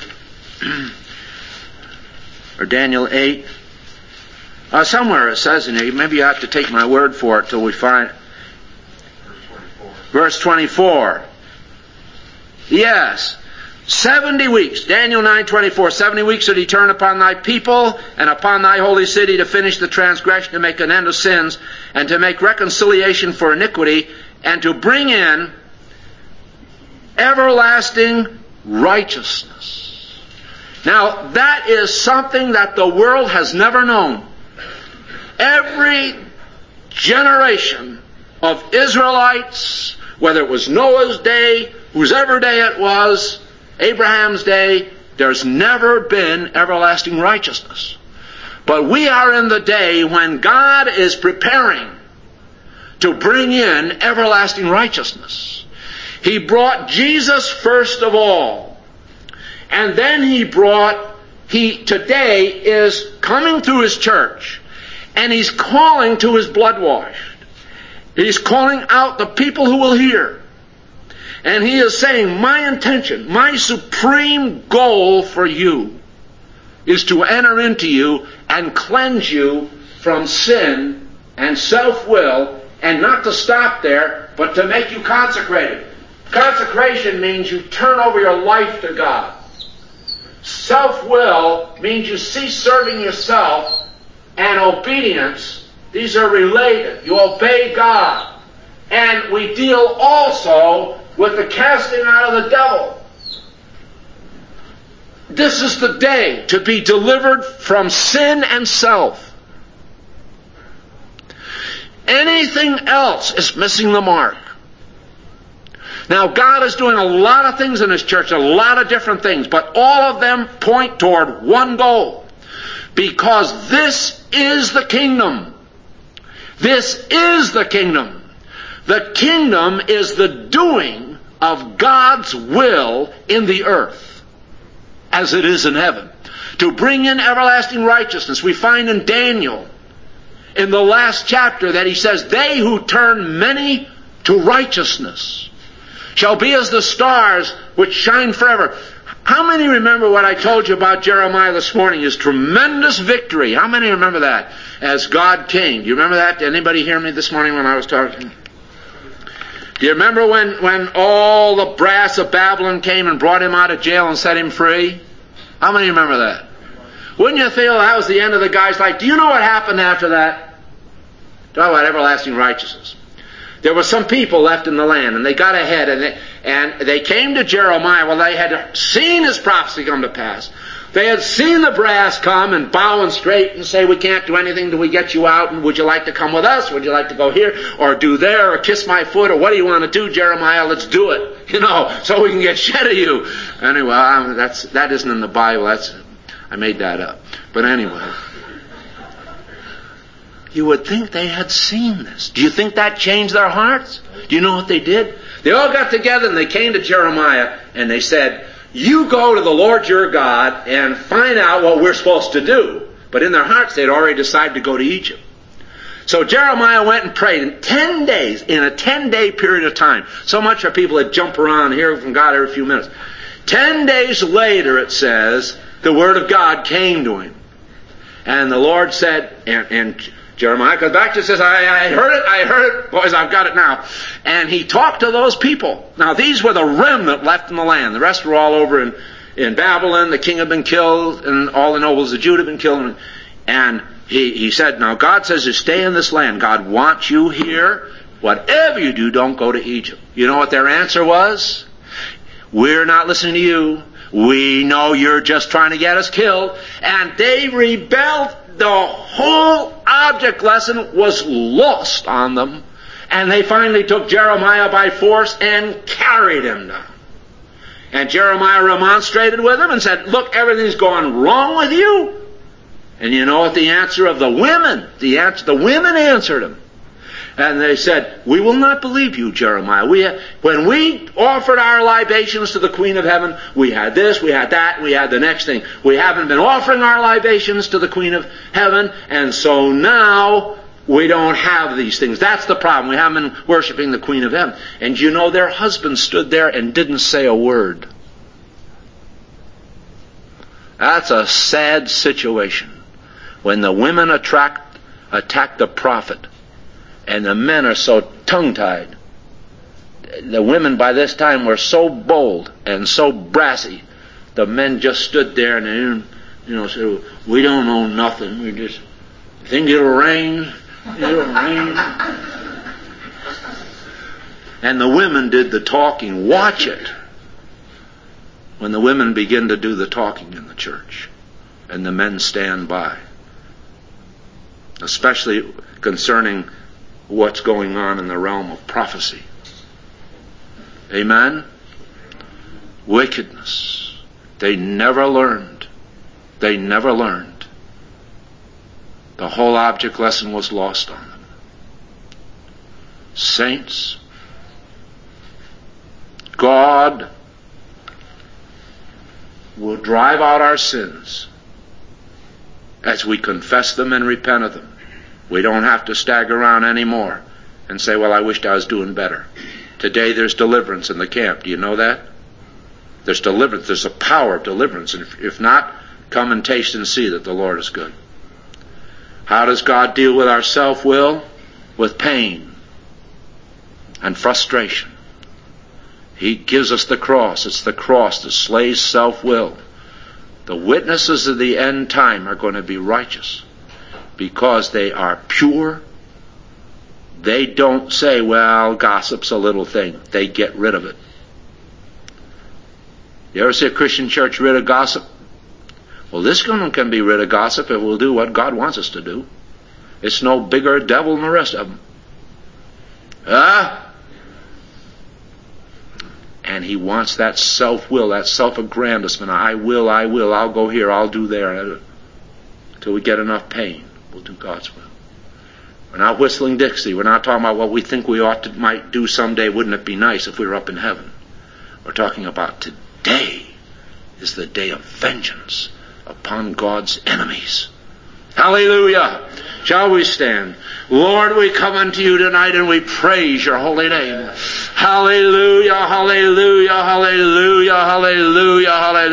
Or Daniel eight? Uh, somewhere it says in here, maybe you have to take my word for it till we find it. Verse twenty-four. Yes. Seventy weeks, Daniel nine twenty-four, seventy weeks shall he turn upon thy people and upon thy holy city to finish the transgression, to make an end of sins, and to make reconciliation for iniquity, and to bring in everlasting righteousness. Now, that is something that the world has never known. Every generation of Israelites, whether it was Noah's day, whose ever day it was, Abraham's day, there's never been everlasting righteousness. But we are in the day when God is preparing to bring in everlasting righteousness. He brought Jesus first of all. And then he brought, he today is coming through his church. And he's calling to his blood-washed. He's calling out the people who will hear. And he is saying, my intention, my supreme goal for you is to enter into you and cleanse you from sin and self-will, and not to stop there, but to make you consecrated. Consecration means you turn over your life to God. Self-will means you cease serving yourself, and obedience, these are related. You obey God. And we deal also with the casting out of the devil. This is the day to be delivered from sin and self. Anything else is missing the mark. Now, God is doing a lot of things in His church, a lot of different things, but all of them point toward one goal. Because this is the kingdom. This is the kingdom. The kingdom is the doing of God's will in the earth, as it is in heaven. To bring in everlasting righteousness. We find in Daniel, in the last chapter, that he says, they who turn many to righteousness shall be as the stars which shine forever. How many remember what I told you about Jeremiah this morning? His tremendous victory. How many remember that? As God came. Do you remember that? Did anybody hear me this morning when I was talking? Do you remember when, when all the brass of Babylon came and brought him out of jail and set him free? How many remember that? Wouldn't you feel that was the end of the guy's life? Do you know what happened after that? Talk about everlasting righteousness. There were some people left in the land, and they got ahead, and they, and they came to Jeremiah. Well, they had seen his prophecy come to pass. They had seen the brass come and bow and straight and say, we can't do anything till we get you out, and would you like to come with us? Would you like to go here, or do there, or kiss my foot, or what do you want to do, Jeremiah? Let's do it, you know, so we can get shed of you. Anyway, um, that's, that isn't in the Bible. That's, I made that up. But anyway, you would think they had seen this. Do you think that changed their hearts? Do you know what they did? They all got together and they came to Jeremiah and they said, you go to the Lord your God and find out what we're supposed to do. But in their hearts they'd already decided to go to Egypt. So Jeremiah went and prayed in ten days, in a ten-day period of time. So much for people that jump around and hear from God every few minutes. Ten days later, it says, the word of God came to him. And the Lord said, and, and Jeremiah comes back and says, I, I heard it, I heard it, boys, I've got it now. And he talked to those people. Now these were the remnant left in the land. The rest were all over in, in Babylon. The king had been killed, and all the nobles of Judah had been killed. And he, he said, now God says to stay in this land. God wants you here. Whatever you do, don't go to Egypt. You know what their answer was? We're not listening to you. We know you're just trying to get us killed. And they rebelled. The whole object lesson was lost on them. And they finally took Jeremiah by force and carried him down. And Jeremiah remonstrated with them and said, look, everything's going wrong with you. And you know what the answer of the women, the answer, the women answered him. And they said, we will not believe you, Jeremiah. We ha- when we offered our libations to the Queen of Heaven, we had this, we had that, we had the next thing. We haven't been offering our libations to the Queen of Heaven, and so now we don't have these things. That's the problem. We haven't been worshiping the Queen of Heaven. And you know, their husbands stood there and didn't say a word. That's a sad situation. When the women attract, attack the prophet, and the men are so tongue-tied. The women by this time were so bold and so brassy. The men just stood there and they didn't, you know, said, we don't know nothing. We just think it'll rain. It'll rain. And the women did the talking. Watch it. When the women begin to do the talking in the church and the men stand by. Especially concerning what's going on in the realm of prophecy. Amen? Wickedness. They never learned. They never learned. The whole object lesson was lost on them. Saints, God will drive out our sins as we confess them and repent of them. We don't have to stagger around anymore and say, well, I wished I was doing better. Today there's deliverance in the camp. Do you know that? There's deliverance. There's a power of deliverance. And if, if not, come and taste and see that the Lord is good. How does God deal with our self-will? With pain and frustration. He gives us the cross. It's the cross that slays self-will. The witnesses of the end time are going to be righteous. Because they are pure, they don't say, well, gossip's a little thing. They get rid of it. You ever see a Christian church rid of gossip? Well, this one can be rid of gossip. It will do what God wants us to do. It's no bigger devil than the rest of them. Ah? And he wants that self-will, that self-aggrandizement. I will, I will, I'll go here, I'll do there. Until we get enough pain. We'll do God's will. We're not whistling Dixie. We're not talking about what we think we ought to might do someday. Wouldn't it be nice if we were up in heaven? We're talking about today is the day of vengeance upon God's enemies. Hallelujah. Shall we stand? Lord, we come unto you tonight and we praise your holy name. Hallelujah, hallelujah, hallelujah, hallelujah,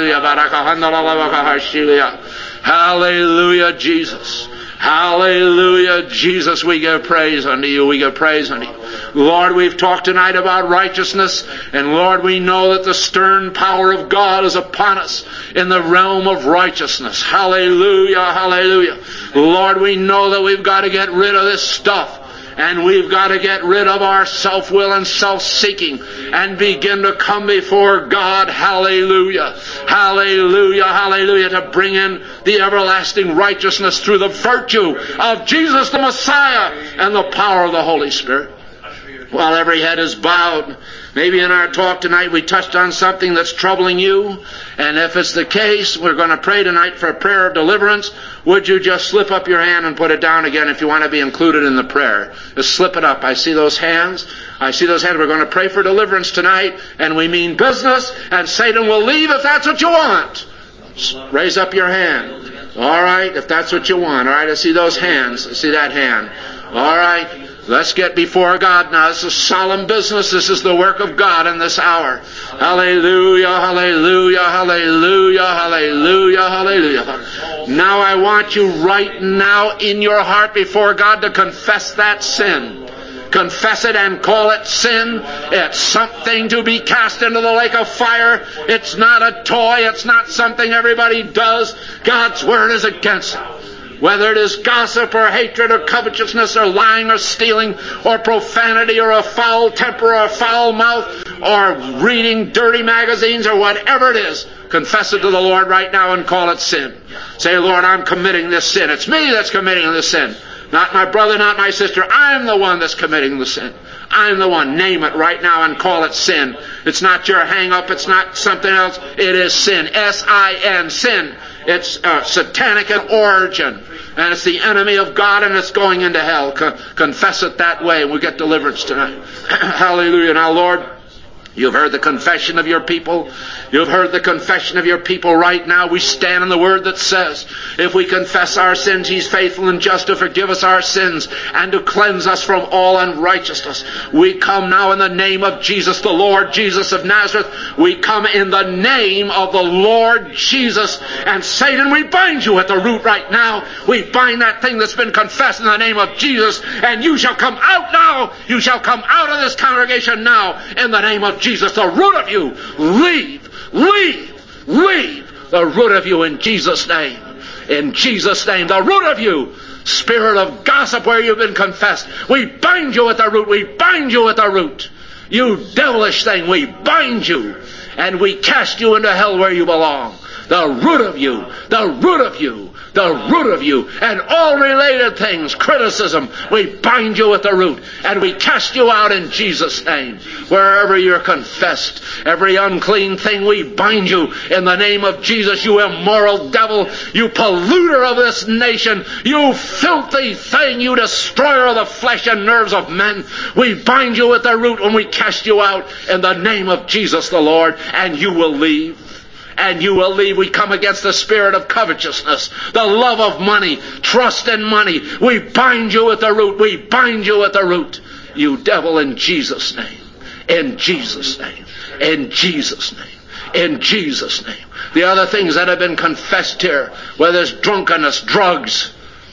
hallelujah. Hallelujah, Jesus. Hallelujah, Jesus, we give praise unto you. We give praise unto you. Lord, we've talked tonight about righteousness, and Lord, we know that the stern power of God is upon us in the realm of righteousness. Hallelujah, hallelujah. Lord, we know that we've got to get rid of this stuff. And we've got to get rid of our self-will and self-seeking and begin to come before God. Hallelujah. Hallelujah. Hallelujah. To bring in the everlasting righteousness through the virtue of Jesus the Messiah and the power of the Holy Spirit. While every head is bowed, maybe in our talk tonight we touched on something that's troubling you. And if it's the case, we're going to pray tonight for a prayer of deliverance. Would you just slip up your hand and put it down again if you want to be included in the prayer? Just slip it up. I see those hands. I see those hands. We're going to pray for deliverance tonight, and we mean business, and Satan will leave if that's what you want. Raise up your hand. All right, if that's what you want. All right, I see those hands. I see that hand. All right. Let's get before God now. This is solemn business. This is the work of God in this hour. Hallelujah, hallelujah, hallelujah, hallelujah, hallelujah. Now I want you right now in your heart before God to confess that sin. Confess it and call it sin. It's something to be cast into the lake of fire. It's not a toy. It's not something everybody does. God's word is against it. Whether it is gossip or hatred or covetousness or lying or stealing or profanity or a foul temper or a foul mouth or reading dirty magazines or whatever it is, confess it to the Lord right now and call it sin. Say, Lord, I'm committing this sin. It's me that's committing this sin. Not my brother, not my sister. I'm the one that's committing the sin. I'm the one. Name it right now and call it sin. It's not your hang-up. It's not something else. It is sin. S I N. Sin. It's uh, satanic in origin. And it's the enemy of God, and it's going into hell. Con- confess it that way, and we'll get deliverance tonight. Hallelujah. Now, Lord, you've heard the confession of your people. You've heard the confession of your people right now. We stand on the word that says, if we confess our sins, He's faithful and just to forgive us our sins and to cleanse us from all unrighteousness. We come now in the name of Jesus, the Lord Jesus of Nazareth. We come in the name of the Lord Jesus. And Satan, we bind you at the root right now. We bind that thing that's been confessed in the name of Jesus. And you shall come out now. You shall come out of this congregation now in the name of Jesus. The root of you, leave. Leave! Leave! The root of you in Jesus' name. In Jesus' name. The root of you. Spirit of gossip where you've been confessed. We bind you at the root. We bind you at the root. You devilish thing. We bind you. And we cast you into hell where you belong. The root of you. The root of you. The root of you. And all related things. Criticism. We bind you at the root. And we cast you out in Jesus' name. Wherever you're confessed. Every unclean thing, we bind you in the name of Jesus. You immoral devil. You polluter of this nation. You filthy thing. You destroyer of the flesh and nerves of men. We bind you at the root and we cast you out in the name of Jesus the Lord. And you will leave. And you will leave. We come against the spirit of covetousness, the love of money, trust in money. We bind you at the root. We bind you at the root. You devil, in Jesus' name. In Jesus' name. In Jesus' name. In Jesus' name. The other things that have been confessed here, whether it's drunkenness, drugs,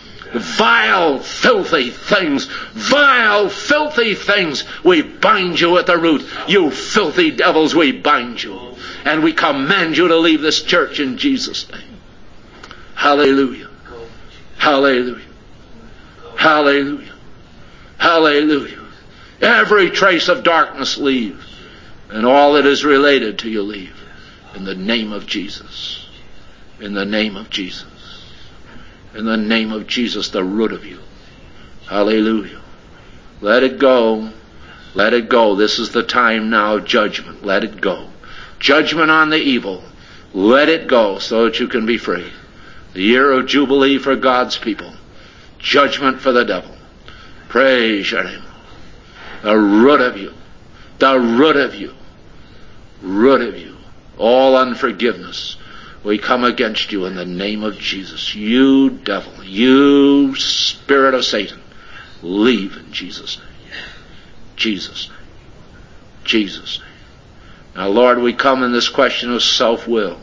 vile, filthy things, vile, filthy things, we bind you at the root. You filthy devils, we bind you. And we command you to leave this church in Jesus' name. Hallelujah. Hallelujah. Hallelujah. Hallelujah. Every trace of darkness leave. And all that is related to you leave. In the name of Jesus. In the name of Jesus. In the name of Jesus, the root of you. Hallelujah. Let it go. Let it go. This is the time now of judgment. Let it go. Judgment on the evil. Let it go so that you can be free. The year of Jubilee for God's people. Judgment for the devil. Praise your name. The root of you. The root of you. Root of you. All unforgiveness. We come against you in the name of Jesus. You devil, you spirit of Satan, leave in Jesus' name. Jesus' name. Jesus' name. Now, Lord, we come in this question of self-will.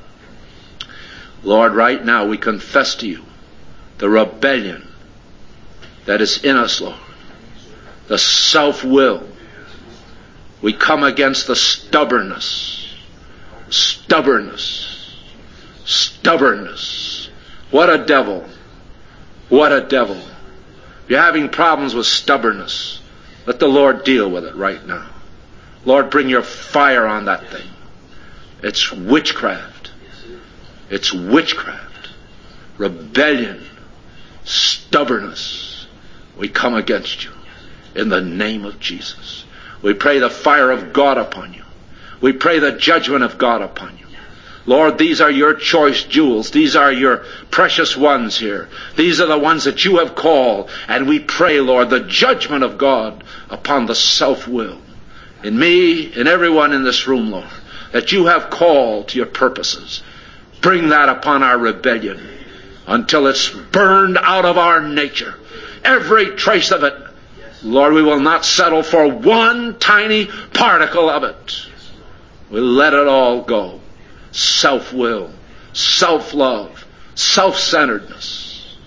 Lord, right now we confess to you the rebellion that is in us, Lord. The self-will. We come against the stubbornness. Stubbornness. Stubbornness. What a devil. What a devil. If you're having problems with stubbornness, let the Lord deal with it right now. Lord, bring your fire on that thing. It's witchcraft. It's witchcraft. Rebellion. Stubbornness. We come against you in the name of Jesus. We pray the fire of God upon you. We pray the judgment of God upon you. Lord, these are your choice jewels. These are your precious ones here. These are the ones that you have called. And we pray, Lord, the judgment of God upon the self-will. In me, in everyone in this room, Lord, that you have called to your purposes. Bring that upon our rebellion until it's burned out of our nature. Every trace of it. Lord, we will not settle for one tiny particle of it. We let it all go. Self-will, self-love, self-centeredness.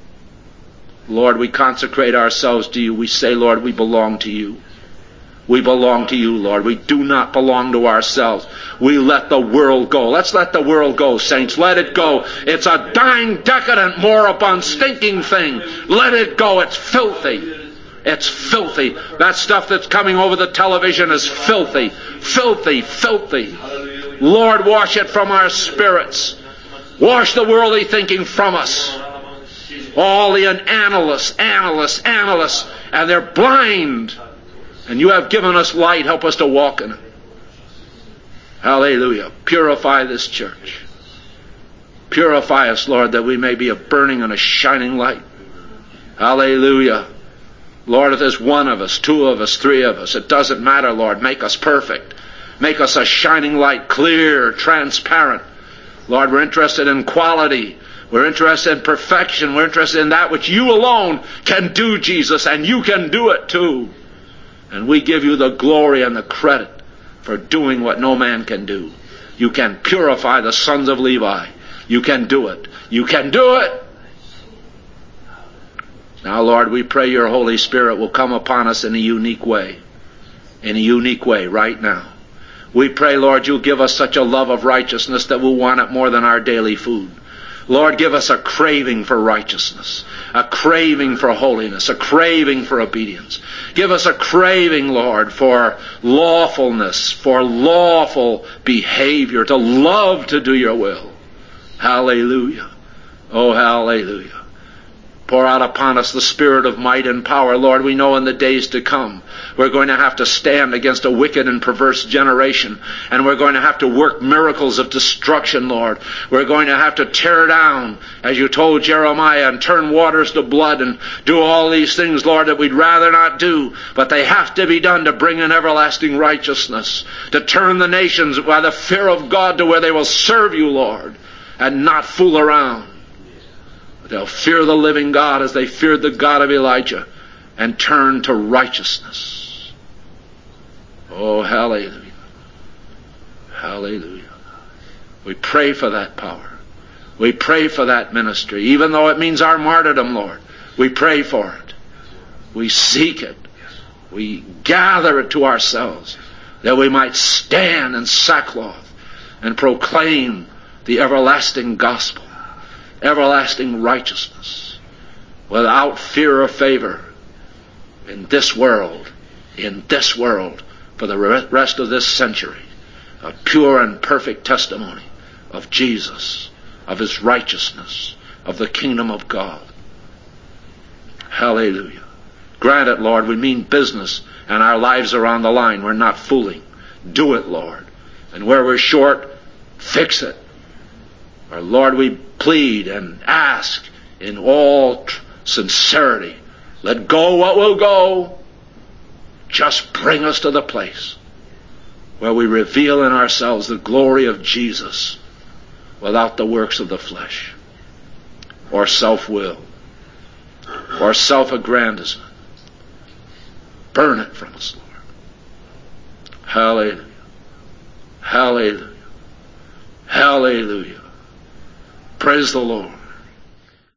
Lord, we consecrate ourselves to you. We say, Lord, we belong to you. We belong to you, Lord. We do not belong to ourselves. We let the world go. Let's let the world go, saints. Let it go. It's a dying, decadent, moribund, stinking thing. Let it go. It's filthy. It's filthy. That stuff that's coming over the television is filthy. Filthy, filthy. Lord, wash it from our spirits. Wash the worldly thinking from us. All the analysts, analysts, analysts, and they're blind. And you have given us light. Help us to walk in it. Hallelujah. Purify this church. Purify us, Lord, that we may be a burning and a shining light. Hallelujah. Lord, if there's one of us, two of us, three of us, it doesn't matter, Lord. Make us perfect. Make us a shining light, clear, transparent. Lord, we're interested in quality. We're interested in perfection. We're interested in that which you alone can do, Jesus, and you can do it too. And we give you the glory and the credit for doing what no man can do. You can purify the sons of Levi. You can do it. You can do it. Now, Lord, we pray your Holy Spirit will come upon us in a unique way. In a unique way right now. We pray, Lord, you'll give us such a love of righteousness that we'll want it more than our daily food. Lord, give us a craving for righteousness, a craving for holiness, a craving for obedience. Give us a craving, Lord, for lawfulness, for lawful behavior, to love to do your will. Hallelujah. Oh, hallelujah. Pour out upon us the spirit of might and power. Lord, we know in the days to come we're going to have to stand against a wicked and perverse generation. And we're going to have to work miracles of destruction, Lord. We're going to have to tear down, as you told Jeremiah, and turn waters to blood and do all these things, Lord, that we'd rather not do. But they have to be done to bring in everlasting righteousness, to turn the nations by the fear of God to where they will serve you, Lord, and not fool around. They'll fear the living God as they feared the God of Elijah and turn to righteousness. Oh, hallelujah. Hallelujah. We pray for that power. We pray for that ministry. Even though it means our martyrdom, Lord, we pray for it. We seek it. We gather it to ourselves that we might stand in sackcloth and proclaim the everlasting gospel. Everlasting righteousness, without fear or favor, in this world, in this world, for the rest of this century, a pure and perfect testimony of Jesus, of his righteousness, of the kingdom of God. Hallelujah. Grant it, Lord. We mean business, and our lives are on the line. We're not fooling. Do it, Lord. And where we're short, fix it. Our Lord, we plead and ask in all tr- sincerity, let go what will go. Just bring us to the place where we reveal in ourselves the glory of Jesus, without the works of the flesh, or self-will, or self-aggrandizement. Burn it from us, Lord. Hallelujah. Hallelujah. Hallelujah. Praise the Lord.